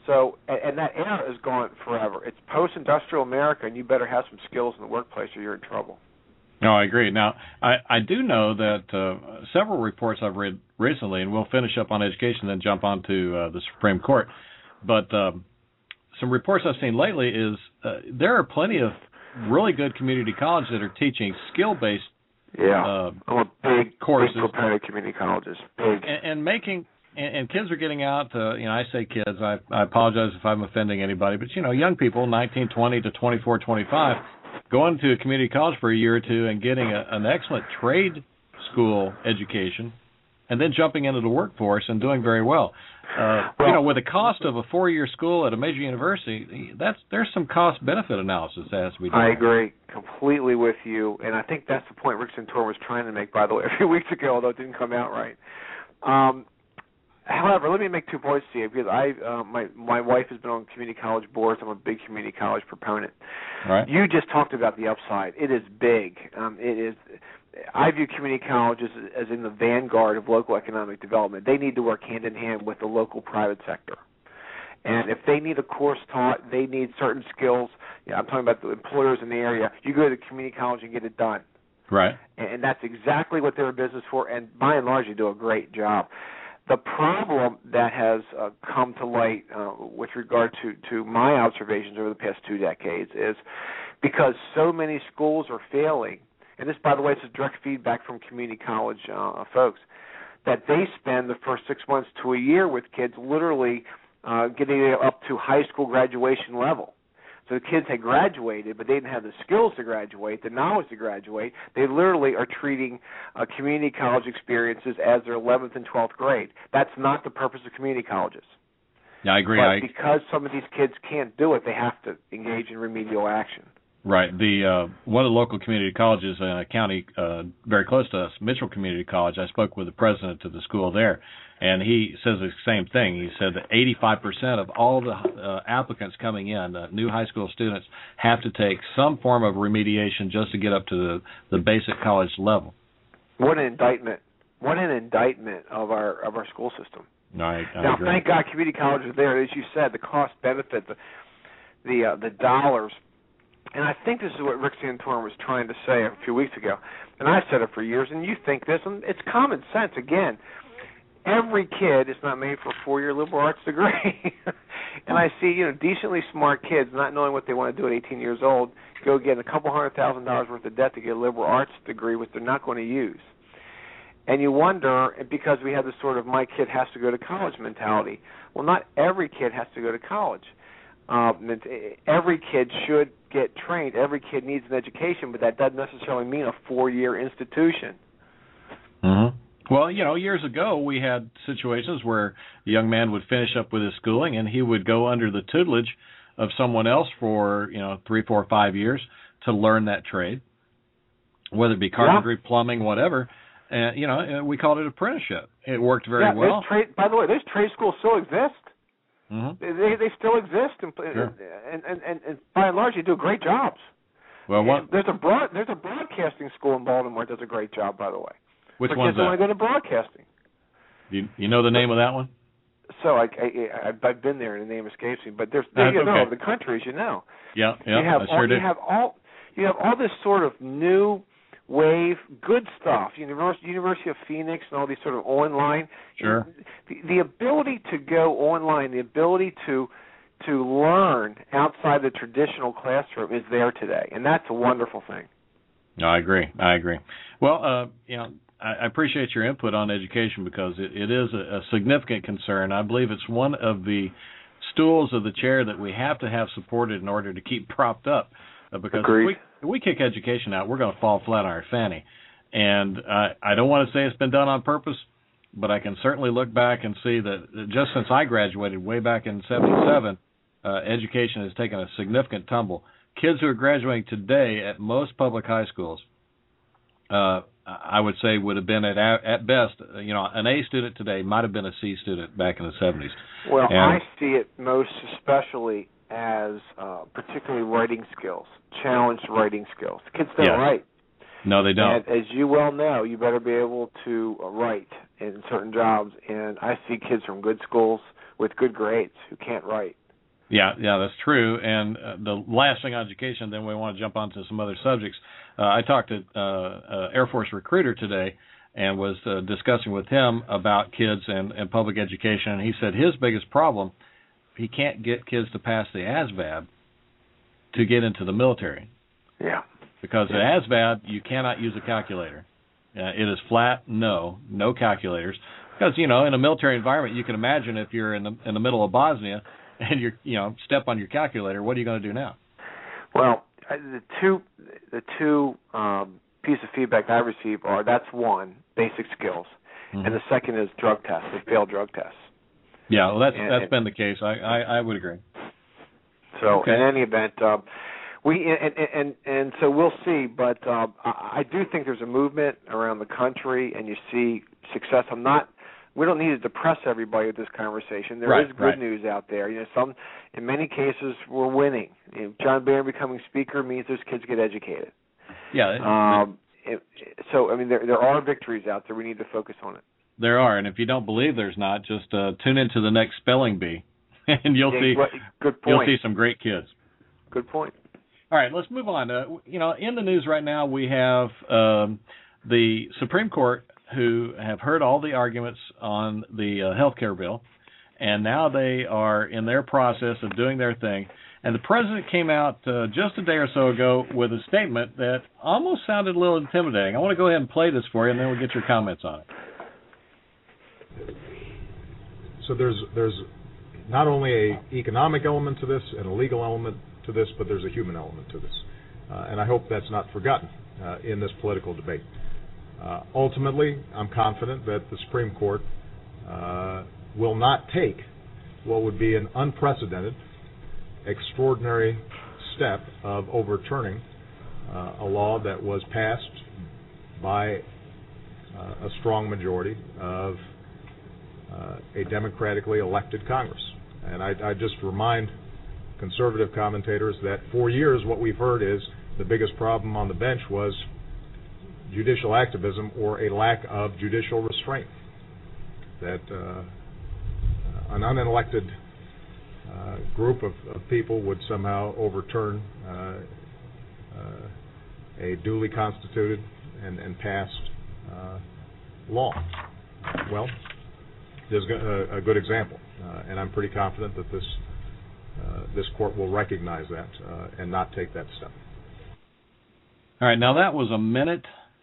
So, and, and that era is gone forever. It's post-industrial America, and you better have some skills in the workplace or you're in trouble. No, I agree. Now, I, I do know that uh, several reports I've read recently, and we'll finish up on education, then jump on to uh, the Supreme Court. But um, some reports I've seen lately is uh, there are plenty of really good community colleges that are teaching skill-based yeah. uh, I'm a big, courses. big proponent of community colleges. Big. And, and making and, and kids are getting out. Uh, you know, I say kids. I, I apologize if I'm offending anybody, but you know, young people, nineteen, twenty to twenty-four, twenty-five, going to a community college for a year or two and getting a, an excellent trade school education, and then jumping into the workforce and doing very well. Uh, well, you know, with the cost of a four-year school at a major university, that's there's some cost-benefit analysis that has to be done. I agree completely with you, and I think that's the point Rick Santorum was trying to make, by the way, a few weeks ago, although it didn't come out right. Um, however, let me make two points to you, because I, uh, my my wife has been on community college boards. I'm a big community college proponent. Right. You just talked about the upside. It is big. Um, it is. I view community colleges as in the vanguard of local economic development. They need to work hand in hand with the local private sector. And if they need a course taught, they need certain skills. You know, I'm talking about the employers in the area. You go to the community college and get it done. Right. And that's exactly what they're in business for, and by and large, they do a great job. The problem that has uh, come to light uh, with regard to, to my observations over the past two decades is because so many schools are failing, and this, by the way, is direct feedback from community college uh, folks, that they spend the first six months to a year with kids literally uh, getting up to high school graduation level. So the kids had graduated, but they didn't have the skills to graduate, the knowledge to graduate. They literally are treating uh, community college experiences as their eleventh and twelfth grade. That's not the purpose of community colleges. Yeah, I agree. But I... because some of these kids can't do it, they have to engage in remedial action. Right. The uh, one of the local community colleges in a county uh, very close to us, Mitchell Community College, I spoke with the president of the school there, and he says the same thing. He said that eighty-five percent of all the uh, applicants coming in, uh, new high school students, have to take some form of remediation just to get up to the, the basic college level. What an indictment. What an indictment of our of our school system. No, I, I now, agree. thank God community colleges are there. As you said, the cost benefit, the the, uh, the dollars. And I think this is what Rick Santorum was trying to say a few weeks ago. And I've said it for years, and you think this, and it's common sense. Again, every kid is not made for a four-year liberal arts degree. And I see, you know, decently smart kids not knowing what they want to do at eighteen years old go get a couple hundred thousand dollars worth of debt to get a liberal arts degree, which they're not going to use. And you wonder, because we have this sort of my kid has to go to college mentality. Well, not every kid has to go to college. Um, every kid should get trained. Every kid needs an education, but that doesn't necessarily mean a four-year institution. Mm-hmm. Well, you know, years ago we had situations where a young man would finish up with his schooling and he would go under the tutelage of someone else for, you know, three, four, five years to learn that trade, whether it be carpentry, yeah. plumbing, whatever. And, you know, we called it apprenticeship. It worked very yeah, well. Trade, by the way, those trade schools still exist. Mm-hmm. They they still exist, and, sure. and, and, and, and by and large, they do great jobs. Well, what, there's a broad there's a broadcasting school in Baltimore that does a great job, by the way. Which For one's kids that? who want to go to broadcasting. Do you, you know the name of that one? So I, I, I I've been there, and the name escapes me. But there's That's you okay. know the country, as you know. Yeah, yeah, you have I sure all, did. You have all you have all this sort of new wave, good stuff. University, University of Phoenix and all these sort of online. Sure. The, the ability to go online, the ability to to learn outside the traditional classroom is there today, and that's a wonderful thing. No, I agree. I agree. Well, uh, you know, I, I appreciate your input on education because it, it is a, a significant concern. I believe it's one of the stools of the chair that we have to have supported in order to keep propped up. Uh, because if we, if we kick education out, we're going to fall flat on our fanny. And I, I don't want to say it's been done on purpose, but I can certainly look back and see that just since I graduated way back in seventy-seven, uh, education has taken a significant tumble. Kids who are graduating today at most public high schools, uh, I would say would have been at at best, you know, an A student today might have been a C student back in the seventies. Well, and, I see it most especially as uh, particularly writing skills, challenged writing skills. Kids don't yes. write. No, they don't. And as you well know, you better be able to write in certain jobs. And I see kids from good schools with good grades who can't write. Yeah, yeah, that's true. And uh, the last thing on education, then we want to jump on to some other subjects. Uh, I talked to uh, uh, Air Force recruiter today and was uh, discussing with him about kids and, and public education, and he said his biggest problem, he can't get kids to pass the A S V A B to get into the military. Yeah. Because yeah. the A S V A B, you cannot use a calculator. Uh, it is flat no, no calculators. Because, you know, in a military environment, you can imagine if you're in the in the middle of Bosnia and you're, you know, step on your calculator, what are you going to do now? Well, the two the two um, pieces of feedback I receive are, that's one, basic skills, mm-hmm. and the second is drug tests. They fail drug tests. Yeah, well, that's and, that's and, been the case. I, I, I would agree. So okay. in any event, uh, we and, and and so we'll see. But uh, I do think there's a movement around the country, and you see success. I'm not. We don't need to depress everybody with this conversation. There right, is good right. news out there. You know, some in many cases we're winning. You know, John Barron becoming speaker means those kids get educated. Yeah. Um, it, so I mean, there there are victories out there. We need to focus on it. There are, and if you don't believe there's not, just uh, tune into the next spelling bee, and you'll yeah, see. Good point. You'll see some great kids. Good point. All right, let's move on. Uh, you know, in the news right now, we have um, the Supreme Court, who have heard all the arguments on the uh, health care bill, and now they are in their process of doing their thing. And the president came out uh, just a day or so ago with a statement that almost sounded a little intimidating. I want to go ahead and play this for you, and then we'll get your comments on it. So there's there's not only a economic element to this and a legal element to this, but there's a human element to this. Uh, and I hope that's not forgotten uh, in this political debate. Uh, ultimately, I'm confident that the Supreme Court uh, will not take what would be an unprecedented, extraordinary step of overturning uh, a law that was passed by uh, a strong majority of uh, a democratically elected Congress. And I, I just remind conservative commentators that for years what we've heard is the biggest problem on the bench was judicial activism or a lack of judicial restraint, that uh, an unelected uh, group of, of people would somehow overturn uh, uh, a duly constituted and, and passed uh, law. Well, there's a, a good example, uh, and I'm pretty confident that this uh, this court will recognize that uh, and not take that step. All right, now that was a minute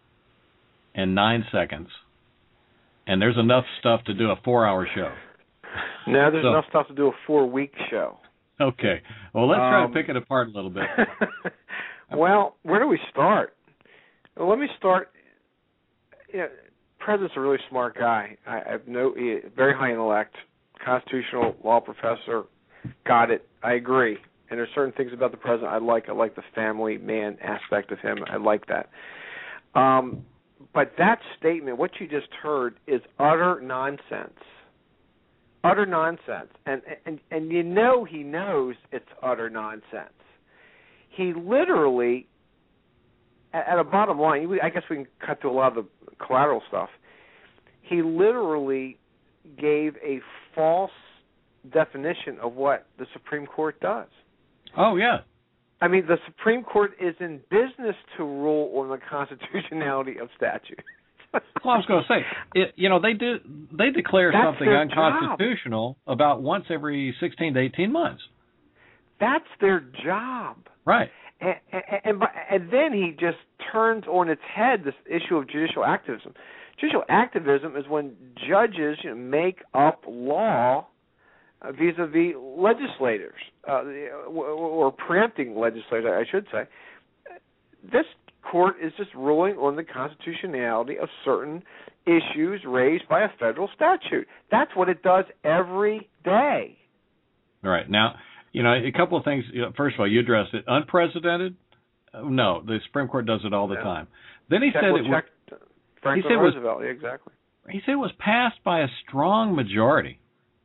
and nine seconds, and there's enough stuff to do a four-hour show. No, there's so, enough stuff to do a four-week show. Okay. Well, let's try um, to pick it apart a little bit. Well, where do we start? Well, let me start. You know, the president's a really smart guy. I have no he, very high intellect, constitutional law professor. Got it. I agree. And there's certain things about the president I like. I like the family man aspect of him. I like that. Um, but that statement, what you just heard, is utter nonsense. Utter nonsense. And, and and you know he knows it's utter nonsense. He literally, at, at a bottom line, I guess we can cut to a lot of the collateral stuff, he literally gave a false definition of what the Supreme Court does. Oh, yeah. I mean, the Supreme Court is in business to rule on the constitutionality of statutes. Well, I was going to say, it, you know, they do they declare That's something their unconstitutional job. About once every sixteen to eighteen months. That's their job. Right. And, and, and, and then he just turns on its head this issue of judicial activism. Judicial activism is when judges, you know, make up law vis-a-vis legislators, uh, or preempting legislators, I should say. This court is just ruling on the constitutionality of certain issues raised by a federal statute. That's what it does every day. All right. Now, you know, a couple of things. First of all, you addressed it. Unprecedented? No, the Supreme Court does it all the yeah. time. Then he check, said we'll it was... Franklin he said Roosevelt, was, yeah, exactly. He said it was passed by a strong majority.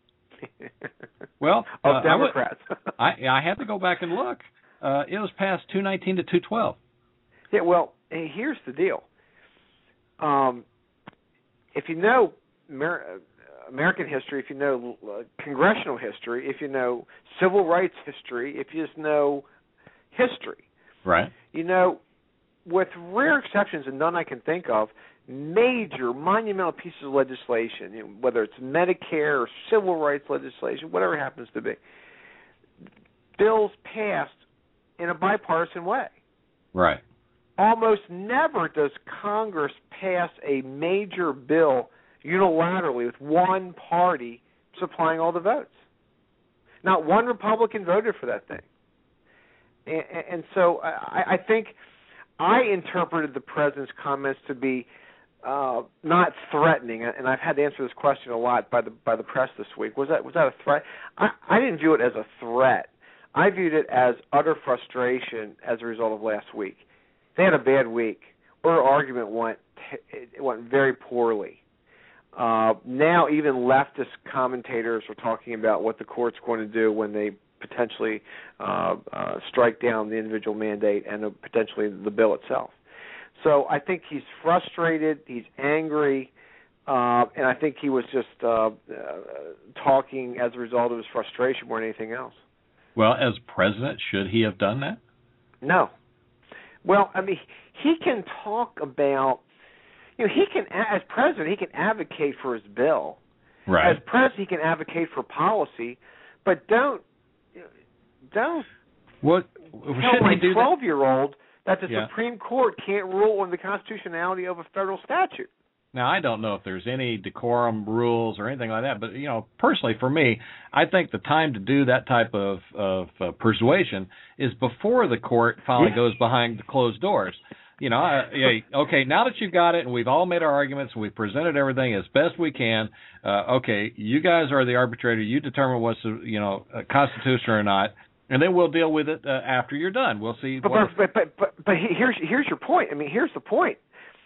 Well, of uh, Democrats. I, would, I I had to go back and look. Uh, it was passed two nineteen to two twelve. Yeah, well, here's the deal. Um, if you know Mer- American history, if you know uh, congressional history, if you know civil rights history, if you just know history. Right. You know, with rare exceptions and none I can think of, major, monumental pieces of legislation, you know, whether it's Medicare or civil rights legislation, whatever it happens to be, bills passed in a bipartisan way. Right. Almost never does Congress pass a major bill unilaterally with one party supplying all the votes. Not one Republican voted for that thing. And, and so I, I think I interpreted the president's comments to be uh, not threatening, and I've had to answer this question a lot by the by the press this week. Was that was that a threat? I, I didn't view it as a threat. I viewed it as utter frustration as a result of last week. They had a bad week. Our argument went it went very poorly. Uh, now even leftist commentators are talking about what the court's going to do when they potentially uh, uh, strike down the individual mandate and uh, potentially the bill itself. So I think he's frustrated, he's angry, uh, and I think he was just uh, uh, talking as a result of his frustration more than anything else. Well, as president, should he have done that? No. Well, I mean, he can talk about, you know, he can, as president, he can advocate for his bill. Right. As president, he can advocate for policy, but don't, don't what, tell my twelve-year-old that the yeah. Supreme Court can't rule on the constitutionality of a federal statute. Now, I don't know if there's any decorum rules or anything like that, but, you know, personally for me, I think the time to do that type of, of uh, persuasion is before the court finally goes behind the closed doors. You know, uh, yeah, okay, now that you've got it and we've all made our arguments and we've presented everything as best we can, uh, okay, you guys are the arbitrator. You determine what's, you know, constitutional or not, and then we'll deal with it uh, after you're done. We'll see. But, what but, but, but, but here's, here's your point. I mean, here's the point.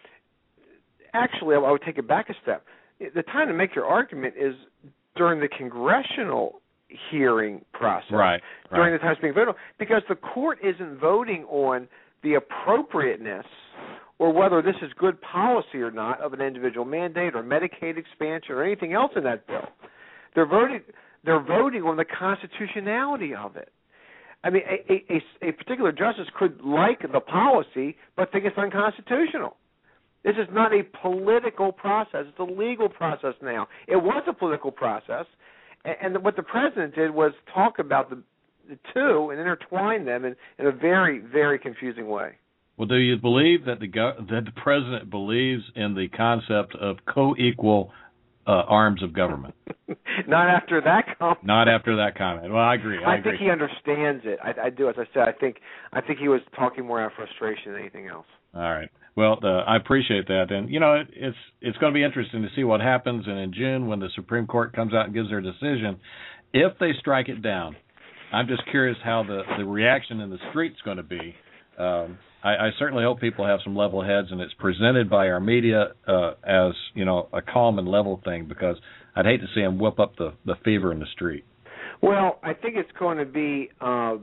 Actually, I would take it back a step. The time to make your argument is during the congressional hearing process, right, during right. the time it's being voted on, because the court isn't voting on the appropriateness or whether this is good policy or not of an individual mandate or Medicaid expansion or anything else in that bill. They're voting. They're voting on the constitutionality of it. I mean, a, a, a particular justice could like the policy but think it's unconstitutional. This is not a political process. It's a legal process now. It was a political process, and, and what the president did was talk about the, the two and intertwine them in, in a very, very confusing way. Well, do you believe that the go- that the president believes in the concept of co-equal uh, arms of government? Not after that comment. Not after that comment. Well, I agree. I, I agree. think he understands it. I, I do. As I said, I think I think he was talking more out of frustration than anything else. All right. Well, uh, I appreciate that, and you know, it, it's it's going to be interesting to see what happens. And in June, when the Supreme Court comes out and gives their decision, if they strike it down, I'm just curious how the the reaction in the street's going to be. Um, I, I certainly hope people have some level heads, and it's presented by our media uh, as you know a calm and level thing, because I'd hate to see them whip up the the fever in the street. Well, I think it's going to be uh,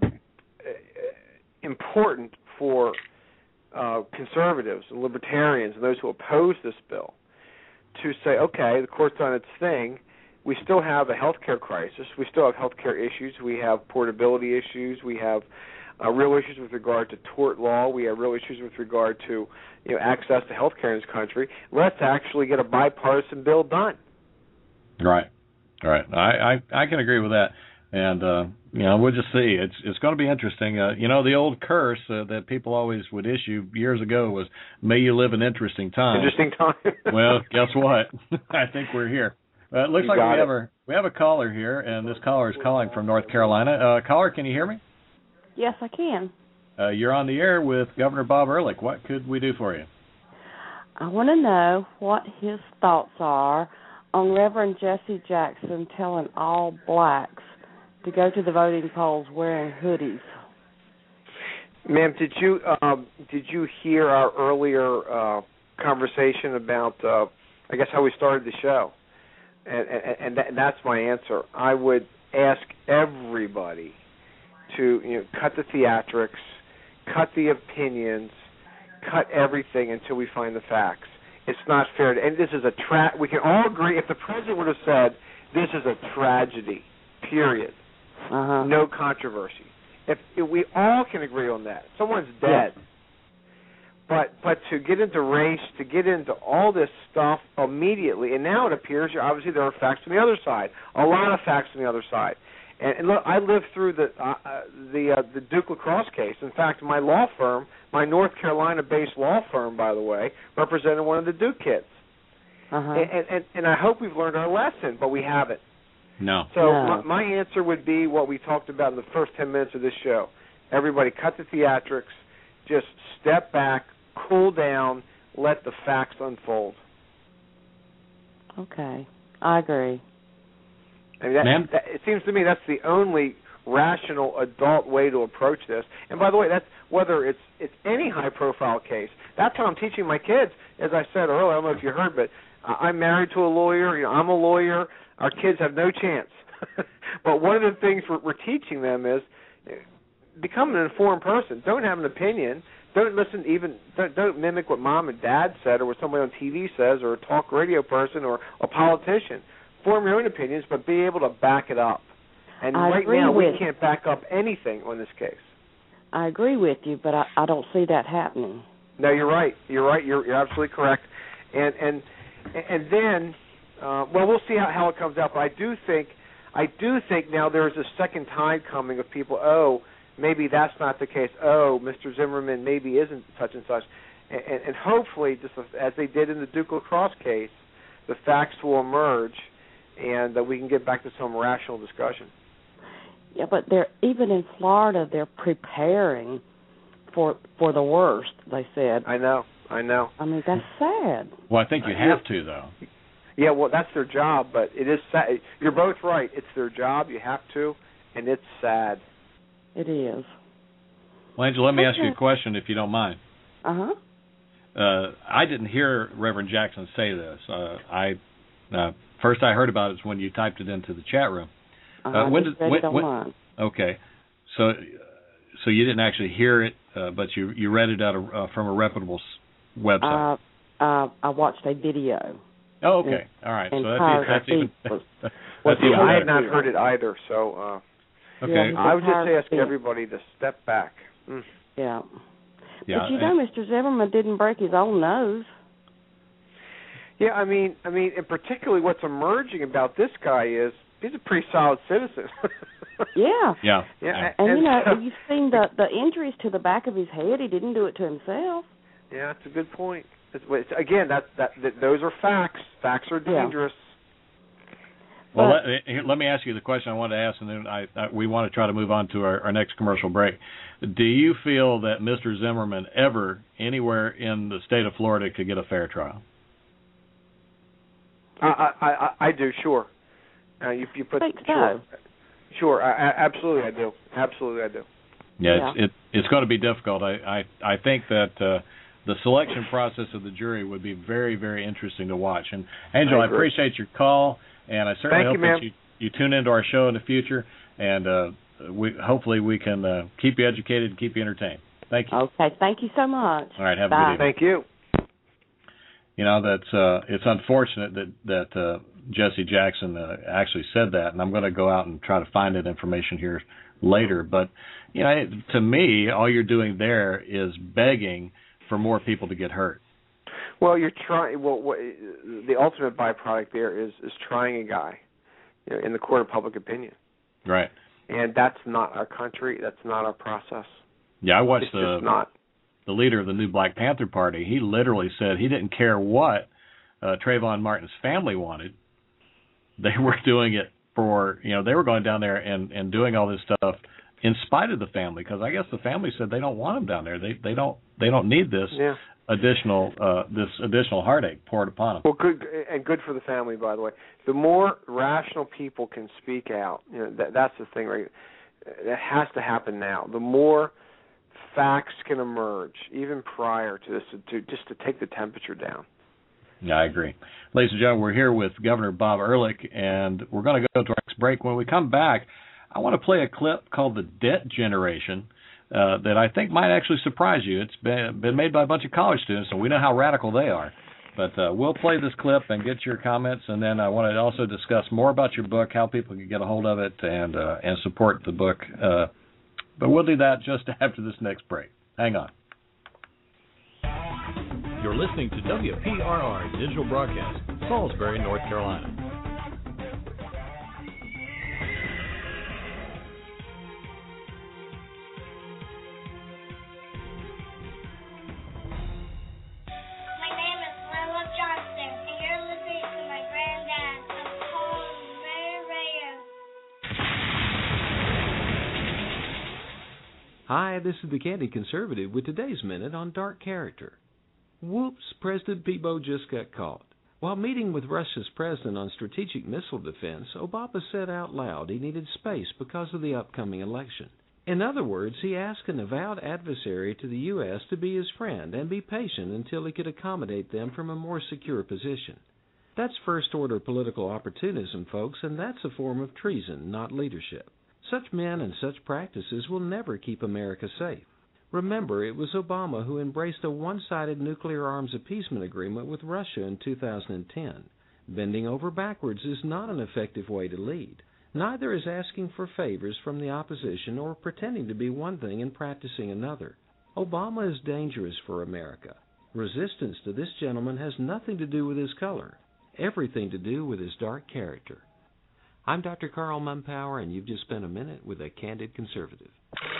important for Uh, conservatives and libertarians and those who oppose this bill to say, okay, the court's done its thing. We still have a health care crisis. We still have health care issues. We have portability issues. We have uh, real issues with regard to tort law. We have real issues with regard to you know access to health care in this country. Let's actually get a bipartisan bill done. Right, right. I, I, I can agree with that. And, uh, you know, we'll just see. It's it's going to be interesting. Uh, you know, the old curse uh, that people always would issue years ago was, may you live in interesting times. Interesting times. Well, guess what? I think we're here. Uh, it looks you like we it. have, a, we have a caller here, and this caller is calling from North Carolina. Uh, caller, can you hear me? Yes, I can. Uh, you're on the air with Governor Bob Ehrlich. What could we do for you? I want to know what his thoughts are on Reverend Jesse Jackson telling all blacks to go to the voting polls wearing hoodies. Ma'am, did you um, did you hear our earlier uh, conversation about, uh, I guess, how we started the show? And, and, and, that, and that's my answer. I would ask everybody to you know cut the theatrics, cut the opinions, cut everything until we find the facts. It's not fair. To, and this is a tra- we can all agree, if the president would have said, this is a tragedy, period, uh-huh. no controversy. If, if we all can agree on that. Someone's dead. Yeah. But but to get into race, to get into all this stuff immediately, and now it appears obviously there are facts on the other side, a lot of facts on the other side. And, and look, I lived through the uh, the uh, the Duke Lacrosse case. In fact, my law firm, my North Carolina-based law firm, by the way, represented one of the Duke kids. Uh-huh. And, and and I hope we've learned our lesson, but we haven't. No. So no. My, my answer would be what we talked about in the first ten minutes of this show. Everybody, cut the theatrics, just step back, cool down, let the facts unfold. Okay, I agree. I mean, that, that, it seems to me that's the only rational adult way to approach this. And by the way, that's whether it's it's any high-profile case. That's how I'm teaching my kids. As I said earlier, I don't know if you heard, but I'm married to a lawyer. You know, I'm a lawyer. Our kids have no chance. But one of the things we're, we're teaching them is become an informed person. Don't have an opinion. Don't listen even. Don't, don't mimic what mom and dad said or what somebody on T V says or a talk radio person or a politician. Form your own opinions, but be able to back it up. And I right agree now, we with can't back up anything on this case. I agree with you, but I, I don't see that happening. No, you're right. You're right. You're, you're absolutely correct. And and and then, uh, well, we'll see how, how it comes out. But I do think, I do think now there's a second tide coming of people. Oh, maybe that's not the case. Oh, Mister Zimmerman maybe isn't such and such. And, and, and hopefully, just as they did in the Duke Lacrosse case, the facts will emerge, and uh, we can get back to some rational discussion. Yeah, but they're even in Florida. They're preparing for for the worst. They said. I know. I know. I mean, that's sad. Well, I think you have to, though. Yeah, well, that's their job, but it is sad. You're both right. It's their job. You have to, and it's sad. It is. Well, Angela, let me ask you a question, if you don't mind. Uh-huh. Uh, I didn't hear Reverend Jackson say this. Uh, I uh, first I heard about it when you typed it into the chat room. Uh, Uh, when I just did, read when, it when, online. okay, so so you didn't actually hear it, uh, but you, you read it out of, uh, from a reputable s- website. Uh, uh, I watched a video. Oh, okay, all right. And So that's, Tyler that's even was, that's Well, see, even I had better. not heard it either, so uh, Okay. Yeah, I would just Tyler ask Speed. everybody to step back. Mm. Yeah. Yeah, But you and- know, Mister Zimmerman didn't break his own nose. Yeah, I mean, I mean, and particularly what's emerging about this guy is he's a pretty solid citizen. Yeah. Yeah. Yeah, And, and you know, so- you've seen the the injuries to the back of his head. He didn't do it to himself. Yeah, that's a good point. It's, it's, again, that, that that those are facts. Facts are Yeah. dangerous. Well, But- let, here, let me ask you the question I wanted to ask, and then I, I, we want to try to move on to our, our next commercial break. Do you feel that Mister Zimmerman ever, anywhere in the state of Florida, could get a fair trial? I I, I, I do, sure. Uh, you, you put I think sure, so. sure. I, I, absolutely, I do. Absolutely, I do. Yeah, Yeah. It's, it, it's going to be difficult. I, I, I think that uh, the selection process of the jury would be very, very interesting to watch. And Angel, I I, agree. appreciate your call, and I certainly Thank hope you, ma'am. that you, you tune into our show in the future, and uh, we hopefully we can uh, keep you educated and keep you entertained. Thank you. Okay. Thank you so much. All right, have a Bye. good evening. Thank you. You know, that's uh, it's unfortunate that that uh, Jesse Jackson uh, actually said that, and I'm going to go out and try to find that information here later. But you know, it, to me, all you're doing there is begging for more people to get hurt. Well, you're trying. Well, what, the ultimate byproduct there is is trying a guy, you know, in the court of public opinion, Right. and that's not our country. That's not our process. Yeah, I watched It's the just not. the leader of the new Black Panther Party. He literally said he didn't care what uh, Trayvon Martin's family wanted. They were doing it for, you know, they were going down there and, and doing all this stuff in spite of the family, because I guess the family said they don't want him down there. They they don't they don't need this Yeah. additional uh, this additional heartache poured upon them. Well, good and good for the family, by the way. The more rational people can speak out, you know, that, that's the thing, right? That has to happen now. The more facts can emerge, even prior to this, to just to take the temperature down. Yeah, I agree. Ladies and gentlemen, we're here with Governor Bob Ehrlich, and we're going to go to our next break. When we come back, I want to play a clip called The Debt Generation uh, that I think might actually surprise you. It's been, been made by a bunch of college students, so we know how radical they are. But uh, we'll play this clip and get your comments, and then I want to also discuss more about your book, how people can get a hold of it, and uh, and support the book. Uh, but we'll do that just after this next break. Hang on. You're listening to W P R R Digital Broadcast, Salisbury, North Carolina. Hi, this is the Candid Conservative with today's Minute on Dark Character. Whoops, President Peebo just got caught. While meeting with Russia's president on strategic missile defense, Obama said out loud he needed space because of the upcoming election. In other words, he asked an avowed adversary to the U S to be his friend and be patient until he could accommodate them from a more secure position. That's first-order political opportunism, folks, and that's a form of treason, not leadership. Such men and such practices will never keep America safe. Remember, it was Obama who embraced a one-sided nuclear arms appeasement agreement with Russia in two thousand ten. Bending over backwards is not an effective way to lead. Neither is asking for favors from the opposition or pretending to be one thing and practicing another. Obama is dangerous for America. Resistance to this gentleman has nothing to do with his color, everything to do with his dark character. I'm Doctor Carl Mumpower, and you've just spent a minute with a Candid Conservative.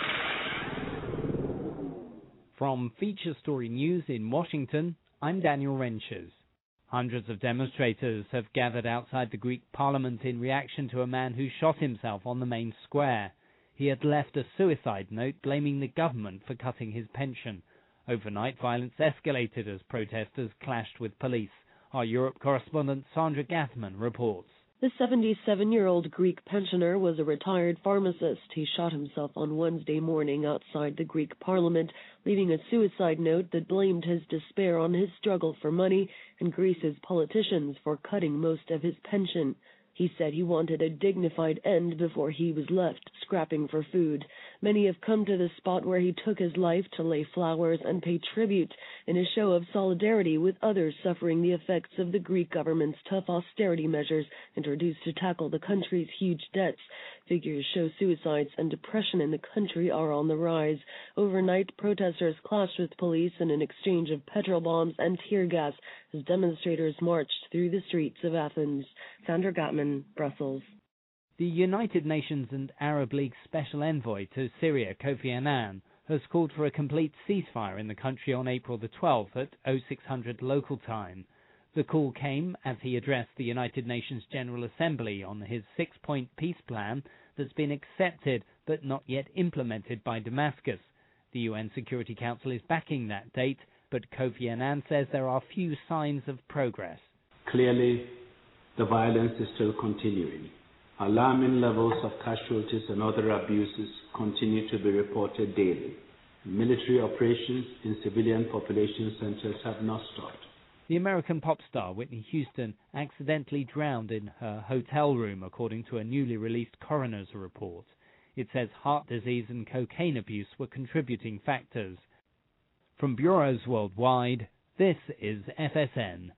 From Feature Story News in Washington, I'm Daniel Renches. Hundreds of demonstrators have gathered outside the Greek parliament in reaction to a man who shot himself on the main square. He had left a suicide note blaming the government for cutting his pension. Overnight, violence escalated as protesters clashed with police. Our Europe correspondent Sandra Gathman reports. The seventy-seven-year-old Greek pensioner was a retired pharmacist. He shot himself on Wednesday morning outside the Greek parliament, leaving a suicide note that blamed his despair on his struggle for money and Greece's politicians for cutting most of his pension. He said he wanted a dignified end before he was left scrapping for food. Many have come to the spot where he took his life to lay flowers and pay tribute in a show of solidarity with others suffering the effects of the Greek government's tough austerity measures introduced to tackle the country's huge debts. Figures show suicides and depression in the country are on the rise. Overnight, protesters clashed with police in an exchange of petrol bombs and tear gas as demonstrators marched through the streets of Athens. Sandra Gottman, Brussels. The United Nations and Arab League Special Envoy to Syria, Kofi Annan, has called for a complete ceasefire in the country on April the twelfth at oh six hundred local time. The call came as he addressed the United Nations General Assembly on his six-point peace plan that's been accepted but not yet implemented by Damascus. The U N Security Council is backing that date, but Kofi Annan says there are few signs of progress. Clearly, the violence is still continuing. Alarming levels of casualties and other abuses continue to be reported daily. Military operations in civilian population centers have not stopped. The American pop star Whitney Houston accidentally drowned in her hotel room, according to a newly released coroner's report. It says heart disease and cocaine abuse were contributing factors. From bureaus worldwide, this is F S N.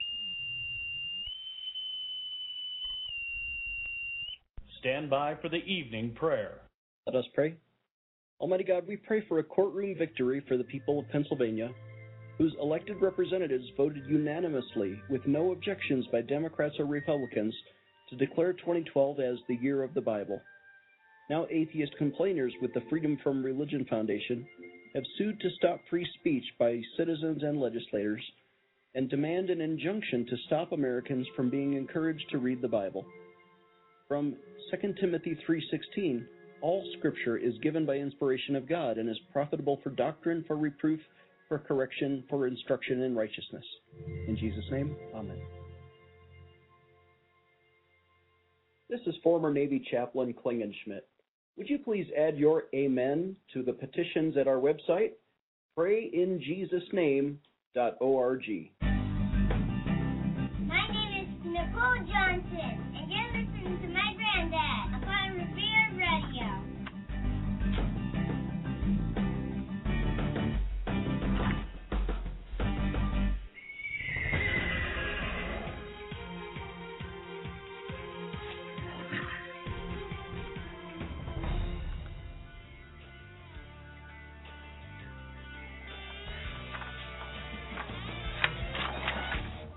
Stand by for the evening prayer. Let us pray. Almighty God, we pray for a courtroom victory for the people of Pennsylvania, whose elected representatives voted unanimously with no objections by Democrats or Republicans to declare twenty twelve as the year of the Bible. Now atheist complainers with the Freedom from Religion Foundation have sued to stop free speech by citizens and legislators and demand an injunction to stop Americans from being encouraged to read the Bible. From Second Timothy three sixteen, all Scripture is given by inspiration of God and is profitable for doctrine, for reproof, for correction, for instruction in righteousness. In Jesus' name, amen. This is former Navy Chaplain Klingenschmidt. Would you please add your amen to the petitions at our website, pray in jesus name dot org. My name is Nicole Johnson, and you're listening to my granddad on Paul Revere Radio.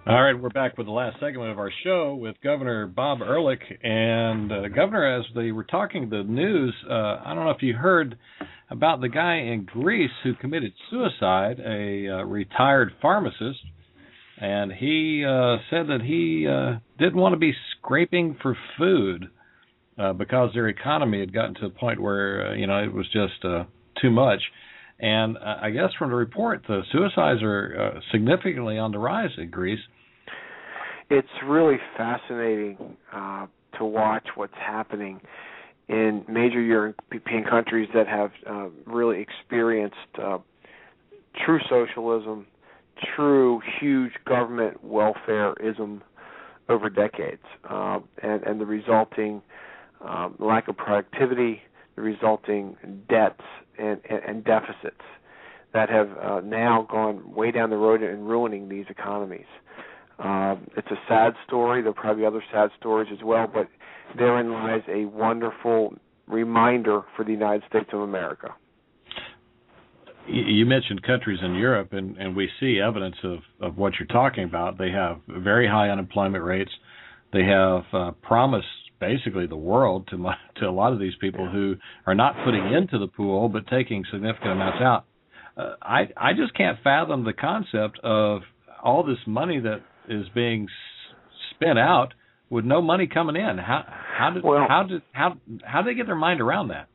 All right, we're back with the last segment of our show with Governor Bob Ehrlich. And, uh, Governor, as they were talking the news, uh, I don't know if you heard about the guy in Greece who committed suicide, a uh, retired pharmacist. And he uh, said that he uh, didn't want to be scraping for food uh, because their economy had gotten to a point where, uh, you know, it was just uh, too much. And uh, I guess from the report, the suicides are uh, significantly on the rise in Greece. It's really fascinating uh, to watch what's happening in major European countries that have uh, really experienced uh, true socialism, true huge government welfareism over decades, uh, and, and the resulting um, lack of productivity, the resulting debts and, and, and deficits that have uh, now gone way down the road in ruining these economies. Uh, it's a sad story. There are probably other sad stories as well, but therein lies a wonderful reminder for the United States of America. You mentioned countries in Europe, and, and we see evidence of, of what you're talking about. They have very high unemployment rates. They have uh, promised basically the world to my, to a lot of these people who are not putting into the pool but taking significant amounts out. Uh, I I just can't fathom the concept of all this money that is being spent out with no money coming in. How how did well, how did how how do they get their mind around that?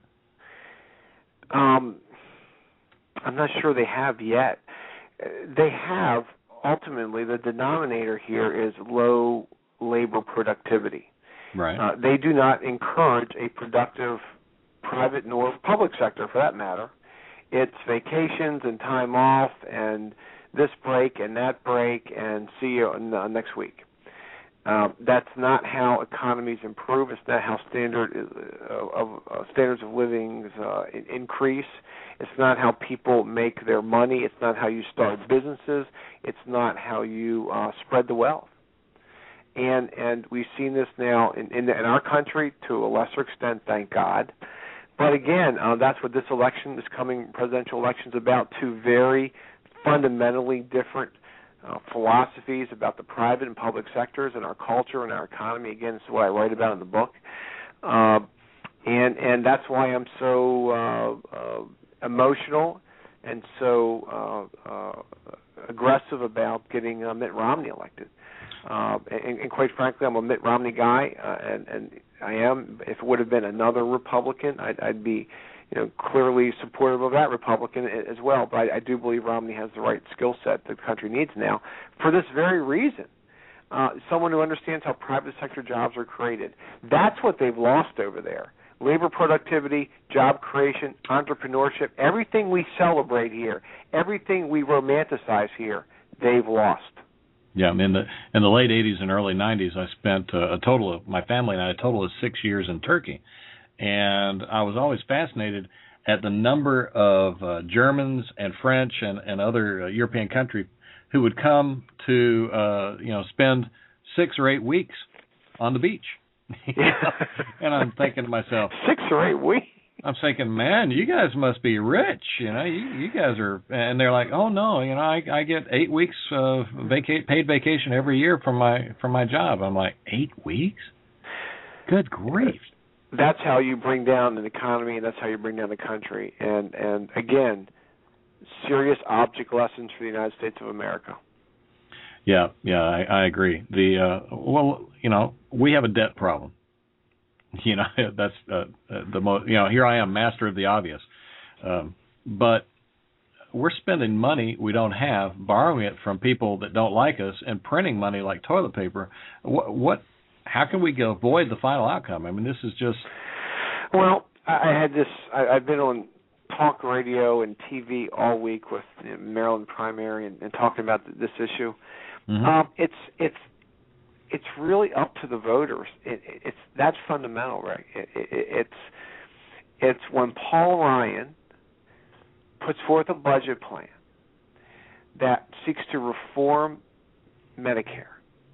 Um, I'm not sure they have yet. They have ultimately the denominator here is low labor productivity. Right. Uh, they do not encourage a productive private nor public sector, for that matter. It's vacations and time off and this break and that break and see you next week. Uh, that's not how economies improve. It's not how standard uh, of uh, standards of living uh, increase. It's not how people make their money. It's not how you start businesses. It's not how you uh, spread the wealth. And and we've seen this now in, in, in our country to a lesser extent, thank God. But again, uh, that's what this election, this coming presidential election is about, two very fundamentally different uh, philosophies about the private and public sectors and our culture and our economy. Again, this is what I write about in the book. Uh, and and that's why I'm so uh, uh, emotional and so uh, uh, aggressive about getting uh, Mitt Romney elected. Uh, and, and quite frankly, I'm a Mitt Romney guy, uh, and, and I am. If it would have been another Republican, I'd, I'd be, you know, clearly supportive of that Republican as well. But I, I do believe Romney has the right skill set that the country needs now for this very reason. Uh, someone who understands how private sector jobs are created. That's what they've lost over there. Labor productivity, job creation, entrepreneurship, everything we celebrate here, everything we romanticize here, they've lost. Yeah, in the in the late eighties and early nineties, I spent a, a total of my family and I a total of six years in Turkey, and I was always fascinated at the number of uh, Germans and French and and other uh, European countries who would come to uh, you know spend six or eight weeks on the beach. And I'm thinking to myself, six or eight weeks. I'm thinking, man, you guys must be rich, you know. You, you guys are, and they're like, oh no, you know, I, I get eight weeks of vaca- paid vacation every year from my from my job. I'm like, eight weeks? Good grief! That's how you bring down an economy, and that's how you bring down the country. And and again, serious object lessons for the United States of America. Yeah, yeah, I, I agree. The uh, well, you know, we have a debt problem. You know, that's uh, the most, you know, here I am, master of the obvious. Um, but we're spending money we don't have, borrowing it from people that don't like us, and printing money like toilet paper. What, what how can we avoid the final outcome? I mean, this is just... Well, I had this, I, I've been on talk radio and T V all week with the Maryland primary and, and talking about this issue. Mm-hmm. Um, it's, it's, It's really up to the voters. It, it, it's that's fundamental, right? It, it, it's it's when Paul Ryan puts forth a budget plan that seeks to reform Medicare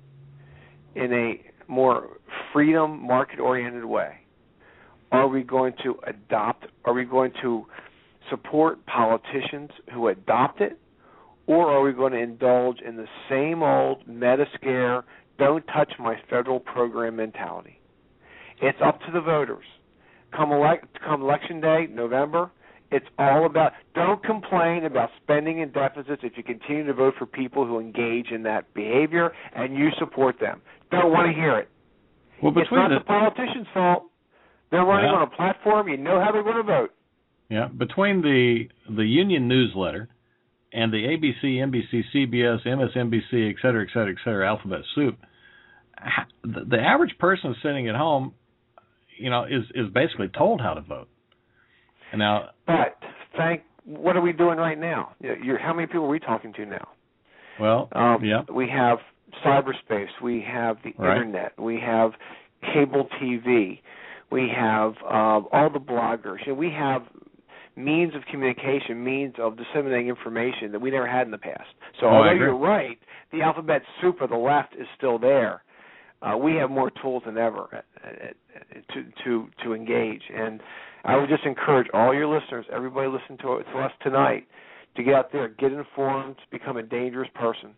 in a more freedom, market-oriented way. Are we going to adopt? Are we going to support politicians who adopt it, or are we going to indulge in the same old meta-scare, don't touch my federal program mentality? It's up to the voters. Come, elect, come election day, November, it's all about, don't complain about spending and deficits if you continue to vote for people who engage in that behavior and you support them. Don't want to hear it. Well, it's not the, the politicians' fault. They're running yeah. on a platform. You know how they're going to vote. Yeah, between the the Union newsletter and the A B C, N B C, C B S, M S N B C, et cetera, et cetera, et cetera, alphabet soup, the, the average person sitting at home, you know, is, is basically told how to vote. And now, but thank, what are we doing right now? You're, how many people are we talking to now? Well, um, yeah. We have cyberspace. We have the right. internet. We have cable T V. We have uh, all the bloggers. You know, we have means of communication, means of disseminating information that we never had in the past. So oh, although you're right, the alphabet soup of the left is still there. Uh, we have more tools than ever uh, uh, to to to engage. And I would just encourage all your listeners, everybody listening to, to us tonight, to get out there, get informed, become a dangerous person.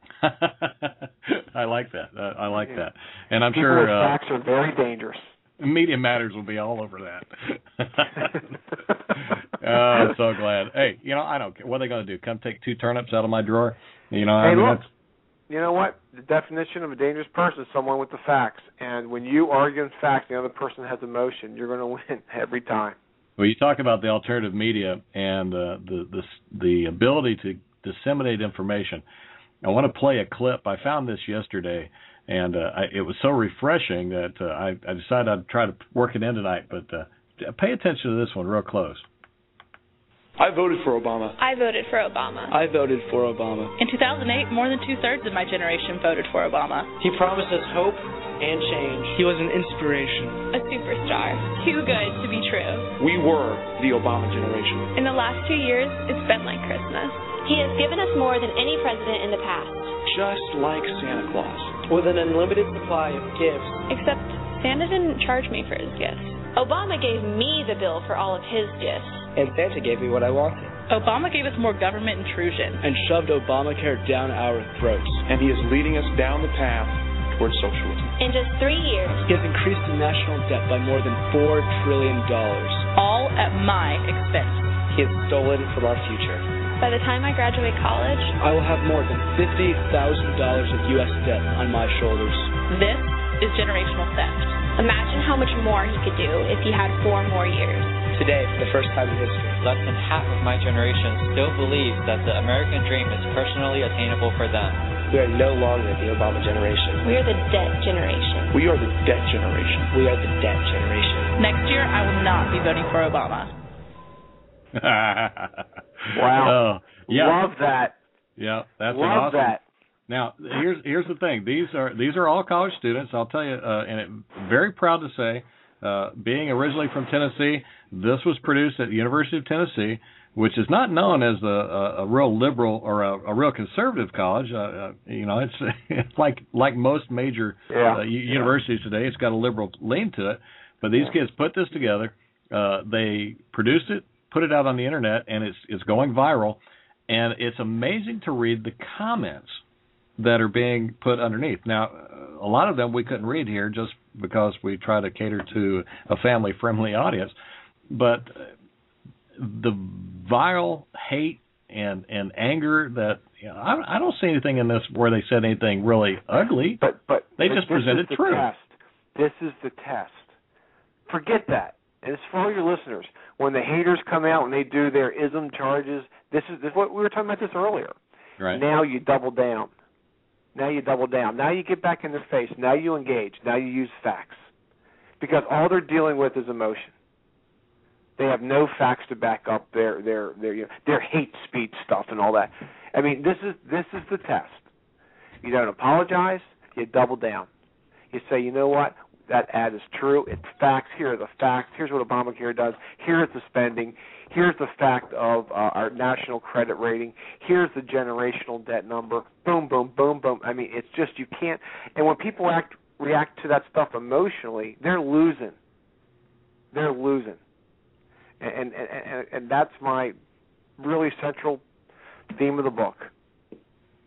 I like that. Uh, I like that. And I'm People sure with uh, facts are very dangerous. Media Matters will be all over that. Oh, I'm so glad. Hey, you know, I don't care. What are they going to do? Come take two turnips out of my drawer? You know, hey, I mean, look, that's... you know what? The definition of a dangerous person is someone with the facts. And when you argue in facts, the other person has emotion, you're going to win every time. Well, you talk about the alternative media and uh, the, the the ability to disseminate information. I want to play a clip. I found this yesterday, and uh, I, it was so refreshing that uh, I, I decided I'd try to work it in tonight. But uh, pay attention to this one real close. I voted for Obama. I voted for Obama. I voted for Obama. In two thousand eight, more than two-thirds of my generation voted for Obama. He promised us hope and change. He was an inspiration. A superstar. Too good to be true. We were the Obama generation. In the last two years, it's been like Christmas. He has given us more than any president in the past. Just like Santa Claus. With an unlimited supply of gifts. Except Santa didn't charge me for his gifts. Obama gave me the bill for all of his gifts. And Santa gave me what I wanted. Obama gave us more government intrusion. And shoved Obamacare down our throats. And he is leading us down the path towards socialism. In just three years, he has increased the national debt by more than four trillion dollars. All at my expense. He has stolen from our future. By the time I graduate college, I will have more than fifty thousand dollars of U S debt on my shoulders. This is generational theft. Imagine how much more he could do if he had four more years. Today, for the first time in history, less than half of my generation still believes that the American dream is personally attainable for them. We are no longer the Obama generation. We are the debt generation. We are the debt generation. We are the debt generation. Next year, I will not be voting for Obama. Wow. Oh, yeah. Love that. Yeah, that's Love awesome. that. Now, here's here's the thing. These are these are all college students. I'll tell you, uh, and it, very proud to say, uh, being originally from Tennessee, this was produced at the University of Tennessee, which is not known as a, a, a real liberal or a, a real conservative college. Uh, uh, you know, it's, it's like like most major yeah. uh, universities today. It's got a liberal lean to it. But these yeah. kids put this together. Uh, they produced it, put it out on the internet, and it's it's going viral. And it's amazing to read the comments that are being put underneath. Now, a lot of them we couldn't read here just because we try to cater to a family-friendly audience. But the vile hate and, and anger that, you know, I, I don't see anything in this where they said anything really ugly. But but they but just this presented is the truth. Test. This is the test. Forget that. And it's for all your listeners. When the haters come out and they do their ism charges, this is, this is what we were talking about this earlier. Right. Now you double down. Now you double down. Now you get back in their face. Now you engage. Now you use facts. Because all they're dealing with is emotion. They have no facts to back up their their their you know, their hate speech stuff and all that. I mean, this is this is the test. You don't apologize. You double down. You say, you know what? That ad is true. It's facts. Here are the facts. Here's what Obamacare does. Here's the spending. Here's the fact of uh, our national credit rating. Here's the generational debt number. Boom, boom, boom, boom. I mean, it's just you can't. And when people act react to that stuff emotionally, they're losing. They're losing. And and and, and that's my really central theme of the book.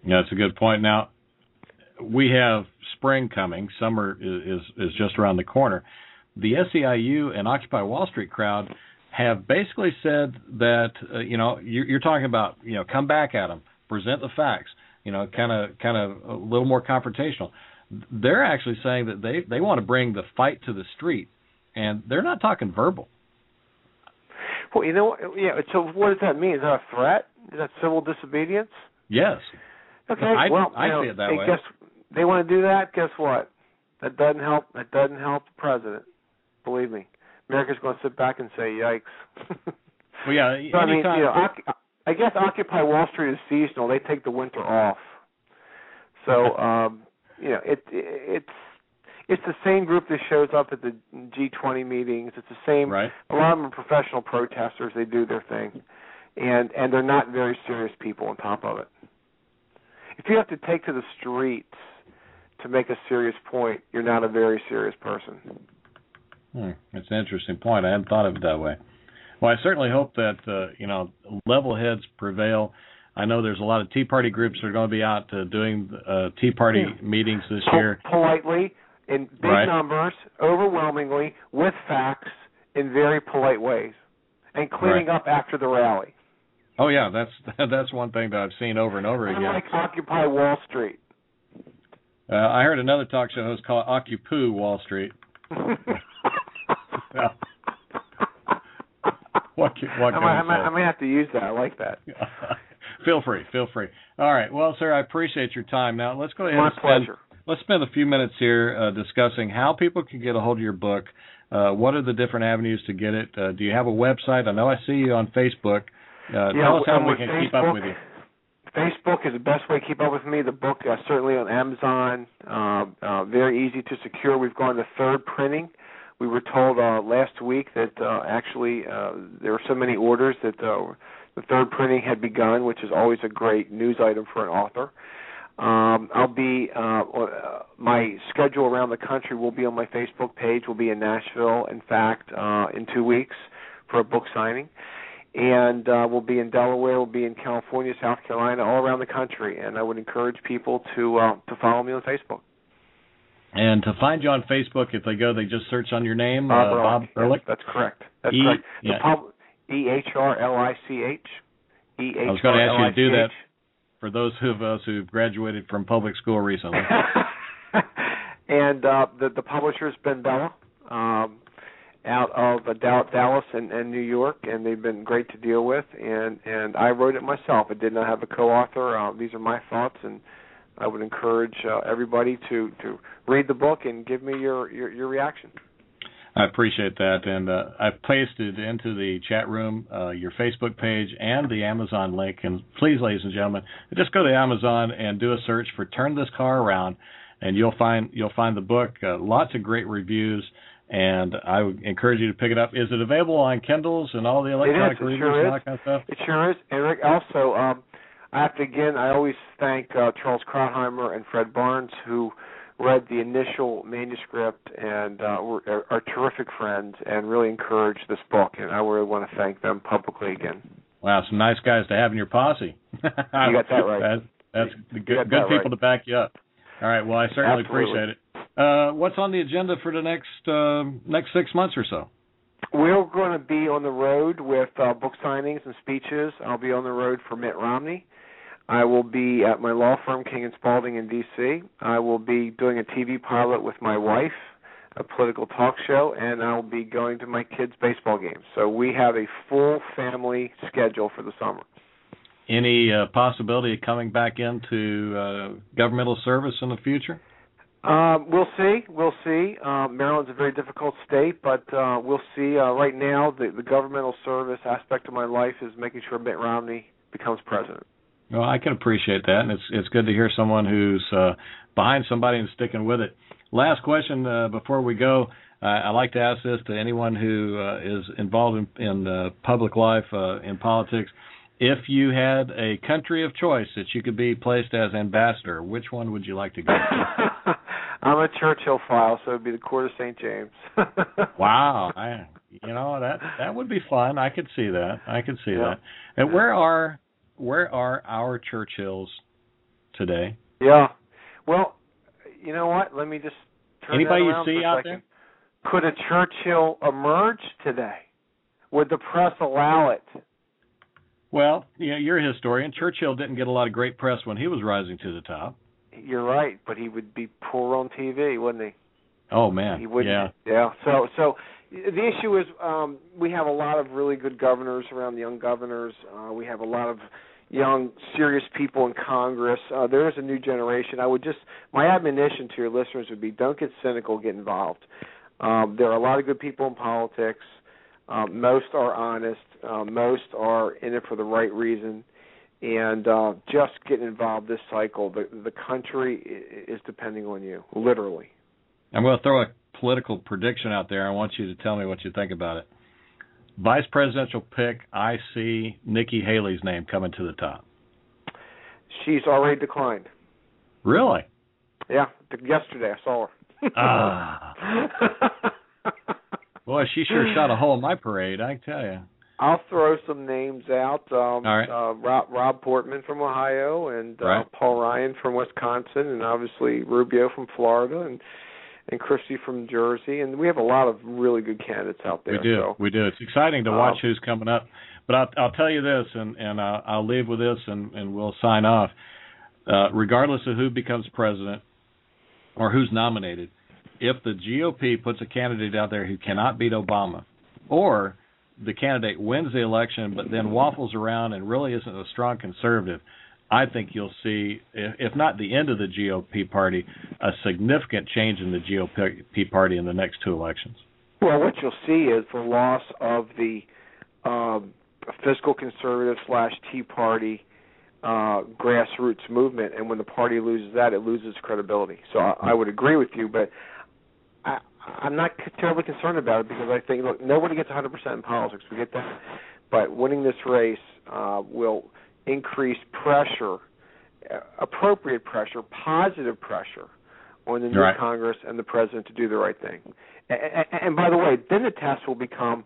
Yeah, that's a good point. Now, we have spring coming. Summer is, is, is just around the corner. The S E I U and Occupy Wall Street crowd have basically said that, uh, you know, you're, you're talking about, you know, come back at them, present the facts, you know, kind of kind of a little more confrontational. They're actually saying that they, they want to bring the fight to the street, and they're not talking verbal. Well, you know, yeah, so what does that mean? Is that a threat? Is that civil disobedience? Yes. Okay, I, well, I you know, see it that hey, way. Guess, they want to do that, guess what? That doesn't help. That doesn't help the president. Believe me. America's going to sit back and say, yikes. Well, yeah, so, I mean, anytime... you know, I guess Occupy Wall Street is seasonal. They take the winter off. So, um, you know, it, it, it's it's the same group that shows up at the G twenty meetings. It's the same. Right. A lot of them are professional protesters. They do their thing. And, and they're not very serious people on top of it. If you have to take to the streets to make a serious point, you're not a very serious person. Hmm, that's an interesting point. I hadn't thought of it that way. Well, I certainly hope that, uh, you know, level heads prevail. I know there's a lot of Tea Party groups that are going to be out uh, doing uh, Tea Party yeah. meetings this year. Politely, in big right. numbers, overwhelmingly, with facts, in very polite ways, and cleaning right. up after the rally. Oh, yeah, that's that's one thing that I've seen over and over again. Like Occupy Wall Street. Uh, I heard another talk show host call it Occupoo Wall Street. Yeah. What can, what can I, I, might, I might have to use that. I like that. Feel free, feel free. All right. Well, sir, I appreciate your time. Now, let's go ahead My and spend, pleasure. let's spend a few minutes here uh, discussing how people can get a hold of your book. Uh, what are the different avenues to get it? Uh, do you have a website? I know I see you on Facebook. Uh, yeah, tell us how um, we can Facebook, keep up with you. Facebook is the best way to keep up with me. The book uh, certainly on Amazon, uh, uh, very easy to secure. We've gone to third printing. We were told uh, last week that uh, actually uh, there were so many orders that uh, the third printing had begun, which is always a great news item for an author. Um, I'll be uh, uh, my schedule around the country will be on my Facebook page. We'll be in Nashville, in fact, uh, in two weeks for a book signing. And uh, we'll be in Delaware, we'll be in California, South Carolina, all around the country. And I would encourage people to uh, to follow me on Facebook. And to find you on Facebook, if they go, they just search on your name, Bob, uh, Bob Ehrlich. Yes, that's correct. That's e, correct. Yeah. Pub- E H R L I C H. E H R L I C H. I was going to ask you to do that for those of us who've graduated from public school recently. And uh, the, the publisher's been Bella. Um, out of uh, Dallas and, and New York, and they've been great to deal with. And, and I wrote it myself. I did not have a co-author. Uh, these are my thoughts, and I would encourage uh, everybody to, to read the book and give me your, your, your reaction. I appreciate that, and uh, I've pasted into the chat room uh, your Facebook page and the Amazon link. And please, ladies and gentlemen, just go to Amazon and do a search for "Turn This Car Around," and you'll find you'll find the book. Uh, lots of great reviews. And I would encourage you to pick it up. Is it available on Kindles and all the electronic it is. It readers sure and is. all that kind of stuff? It sure is. And also, um, I have to, again, I always thank uh, Charles Krautheimer and Fred Barnes, who read the initial manuscript and uh, were, are, are terrific friends and really encouraged this book. And I really want to thank them publicly again. Wow, some nice guys to have in your posse. You got that right. That, that's you good, good that people right. to back you up. All right, well, I certainly Absolutely. appreciate it. Uh, what's on the agenda for the next uh, next six months or so? We're going to be on the road with uh, book signings and speeches. I'll be on the road for Mitt Romney. I will be at my law firm, King and Spalding in D C I will be doing a T V pilot with my wife, a political talk show, and I'll be going to my kids' baseball games. So we have a full family schedule for the summer. Any uh, possibility of coming back into uh, governmental service in the future? Um, we'll see. We'll see. Uh, Maryland's a very difficult state, but uh, we'll see. Uh, right now, the, the governmental service aspect of my life is making sure Mitt Romney becomes president. Well, I can appreciate that, and it's it's good to hear someone who's uh, behind somebody and sticking with it. Last question uh, before we go. Uh, I like to ask this to anyone who uh, is involved in, in uh, public life, uh, in politics. If you had a country of choice that you could be placed as ambassador, which one would you like to go to? I'm a Churchill file, so it would be the Court of Saint James. Wow. I, you know, that that would be fun. I could see that. I could see yeah. that. And where are where are our Churchills today. Yeah. Well, you know what? Let me just turn Anybody that you around see for a out second. there? Could a Churchill emerge today? Would the press allow it? Well, yeah, you're a historian. Churchill didn't get a lot of great press when he was rising to the top. You're right, but he would be poor on T V, wouldn't he? Oh man, he wouldn't. yeah, yeah. So, so the issue is um, we have a lot of really good governors around, the young governors. Uh, we have a lot of young, serious people in Congress. Uh, there is a new generation. I would just, my admonition to your listeners would be, don't get cynical, get involved. Um, there are a lot of good people in politics. Um, most are honest. Uh, most are in it for the right reason. And uh, just get involved this cycle. The, the country is depending on you, literally. I'm going to throw a political prediction out there. I want you to tell me what you think about it. Vice presidential pick, I see Nikki Haley's name coming to the top. She's already declined. Really? Yeah, yesterday I saw her. Ah. Boy, she sure shot a hole in my parade, I tell you. I'll throw some names out. Um, All right. uh, Rob, Rob Portman from Ohio, and uh, right. Paul Ryan from Wisconsin, and obviously Rubio from Florida, and and Christie from Jersey, and we have a lot of really good candidates out there. We do, so. we do. It's exciting to watch um, who's coming up. But I'll, I'll tell you this, and, and uh, I'll leave with this, and, and we'll sign off. Uh, regardless of who becomes president or who's nominated, if the G O P puts a candidate out there who cannot beat Obama, or the candidate wins the election but then waffles around and really isn't a strong conservative, I think you'll see, if not the end of the G O P party, a significant change in the G O P party in the next two elections. Well, what you'll see is the loss of the um, fiscal conservative slash Tea Party uh, grassroots movement, and when the party loses that, it loses credibility. So I, I would agree with you, but I, I'm not terribly concerned about it because I think, look, nobody gets one hundred percent in politics. We get that. But winning this race uh, will increase pressure, uh, appropriate pressure, positive pressure on the new right. Congress and the president to do the right thing. And, and, and by the way, then the test will become,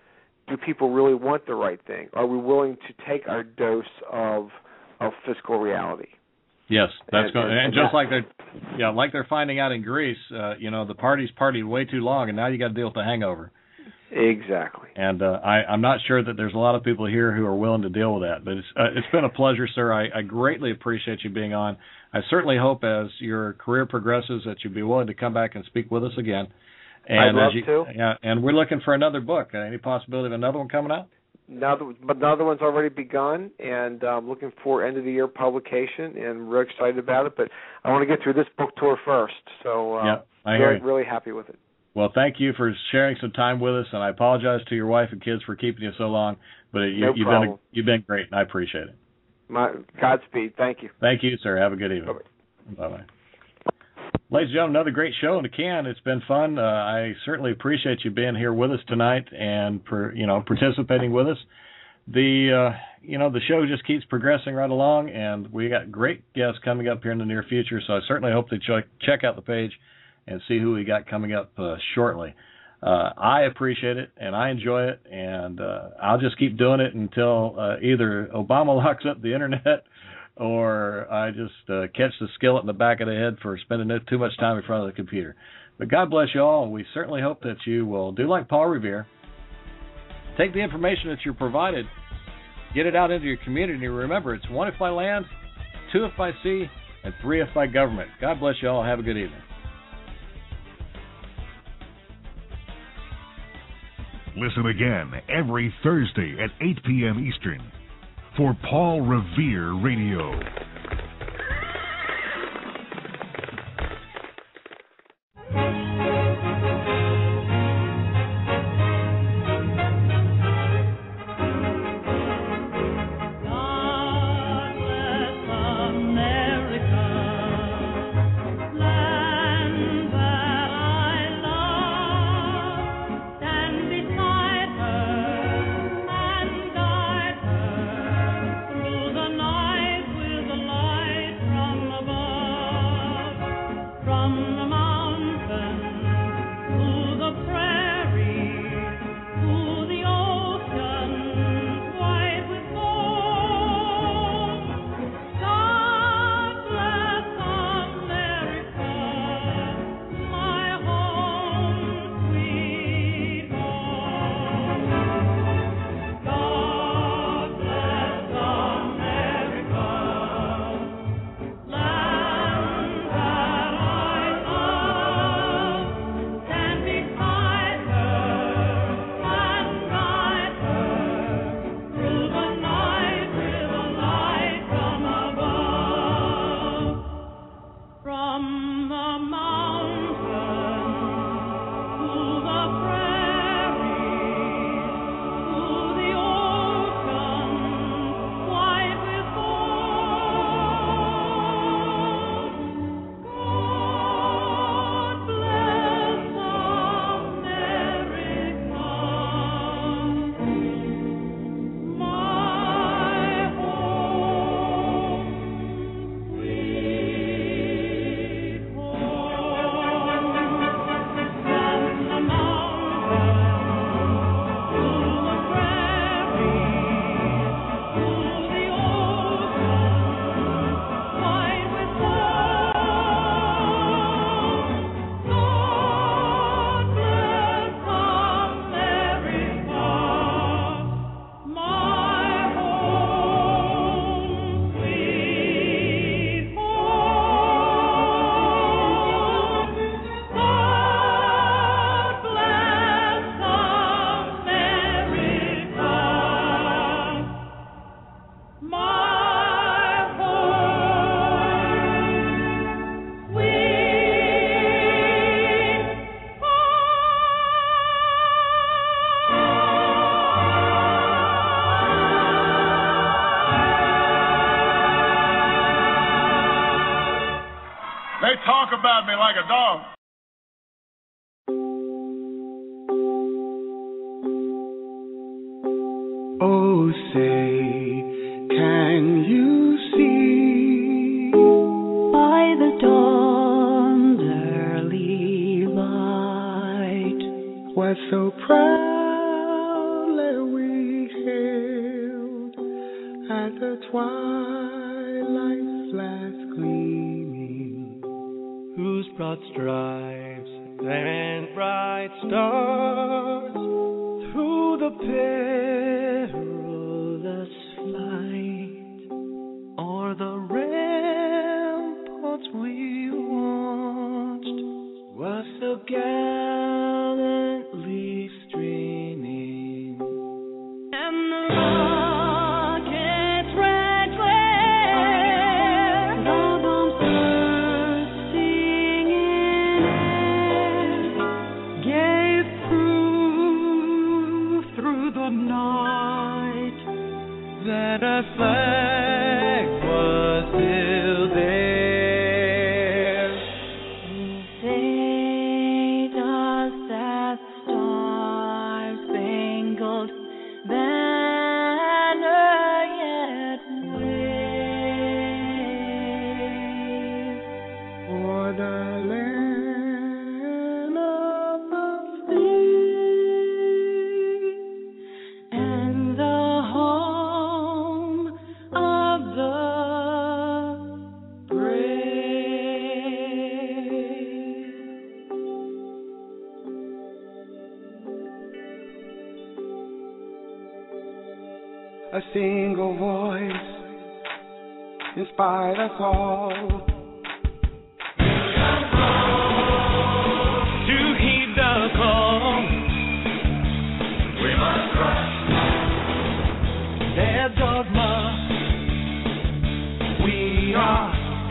do people really want the right thing? Are we willing to take our dose of of fiscal reality? Yes, that's and, going, and, and just that, like they're, yeah, like they're finding out in Greece, uh, you know, the party's partied way too long, and now you got to deal with the hangover. Exactly. And uh, I, I'm not sure that there's a lot of people here who are willing to deal with that. But it's uh, it's been a pleasure, sir. I, I greatly appreciate you being on. I certainly hope as your career progresses that you'd be willing to come back and speak with us again. And I'd love as you, to. Yeah, and we're looking for another book. Uh, any possibility of another one coming out? Another, but another one's already begun, and I'm um, looking for end of the year publication, and we're excited about it. But I want to get through this book tour first, so uh, yeah, I really, hear you. really happy with it. Well, thank you for sharing some time with us, and I apologize to your wife and kids for keeping you so long. But you, no you've problem. been a, you've been great, and I appreciate it. My Godspeed. Thank you. Thank you, sir. Have a good evening. Bye bye. Ladies and gentlemen, another great show in the can. It's been fun. Uh, I certainly appreciate you being here with us tonight and per, you know participating with us. The uh, you know the show just keeps progressing right along, and we got great guests coming up here in the near future. So I certainly hope that you check out the page and see who we got coming up uh, shortly. Uh, I appreciate it, and I enjoy it, and uh, I'll just keep doing it until uh, either Obama locks up the internet or I just uh, catch the skillet in the back of the head for spending too much time in front of the computer. But God bless you all, and we certainly hope that you will do like Paul Revere. Take the information that you're provided, get it out into your community. Remember, it's one if by land, two if by sea, and three if by government. God bless you all. Have a good evening. Listen again every Thursday at eight p.m. Eastern for Paul Revere Radio. Through the night with the talk about me like a dog. Oh, say, can you see by the dawn's early light what so proudly we hailed at the twilight's last gleaming, whose broad stripes and bright stars through the perilous flight o'er the ramparts we watched was so gallantly streaming, and the rocket's red glare, the bombs bursting in air, gave proof through the night that our flag was still there. Say, does that star-spangled banner yet wave o'er the land of the free and the home of the brave? A single voice inspired us all to heed the call. We must crush their dogma. We are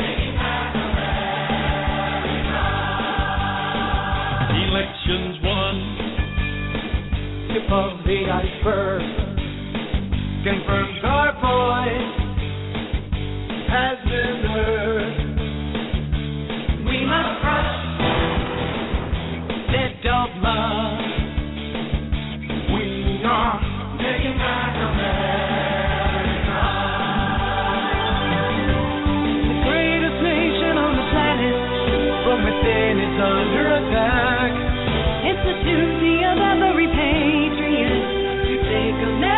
elections won, tip of the iceberg, confirms our voice has been heard. We must crush their dogma. We are taking back America. The greatest nation on the planet, from within is under attack. It's the duty of every patriot to take America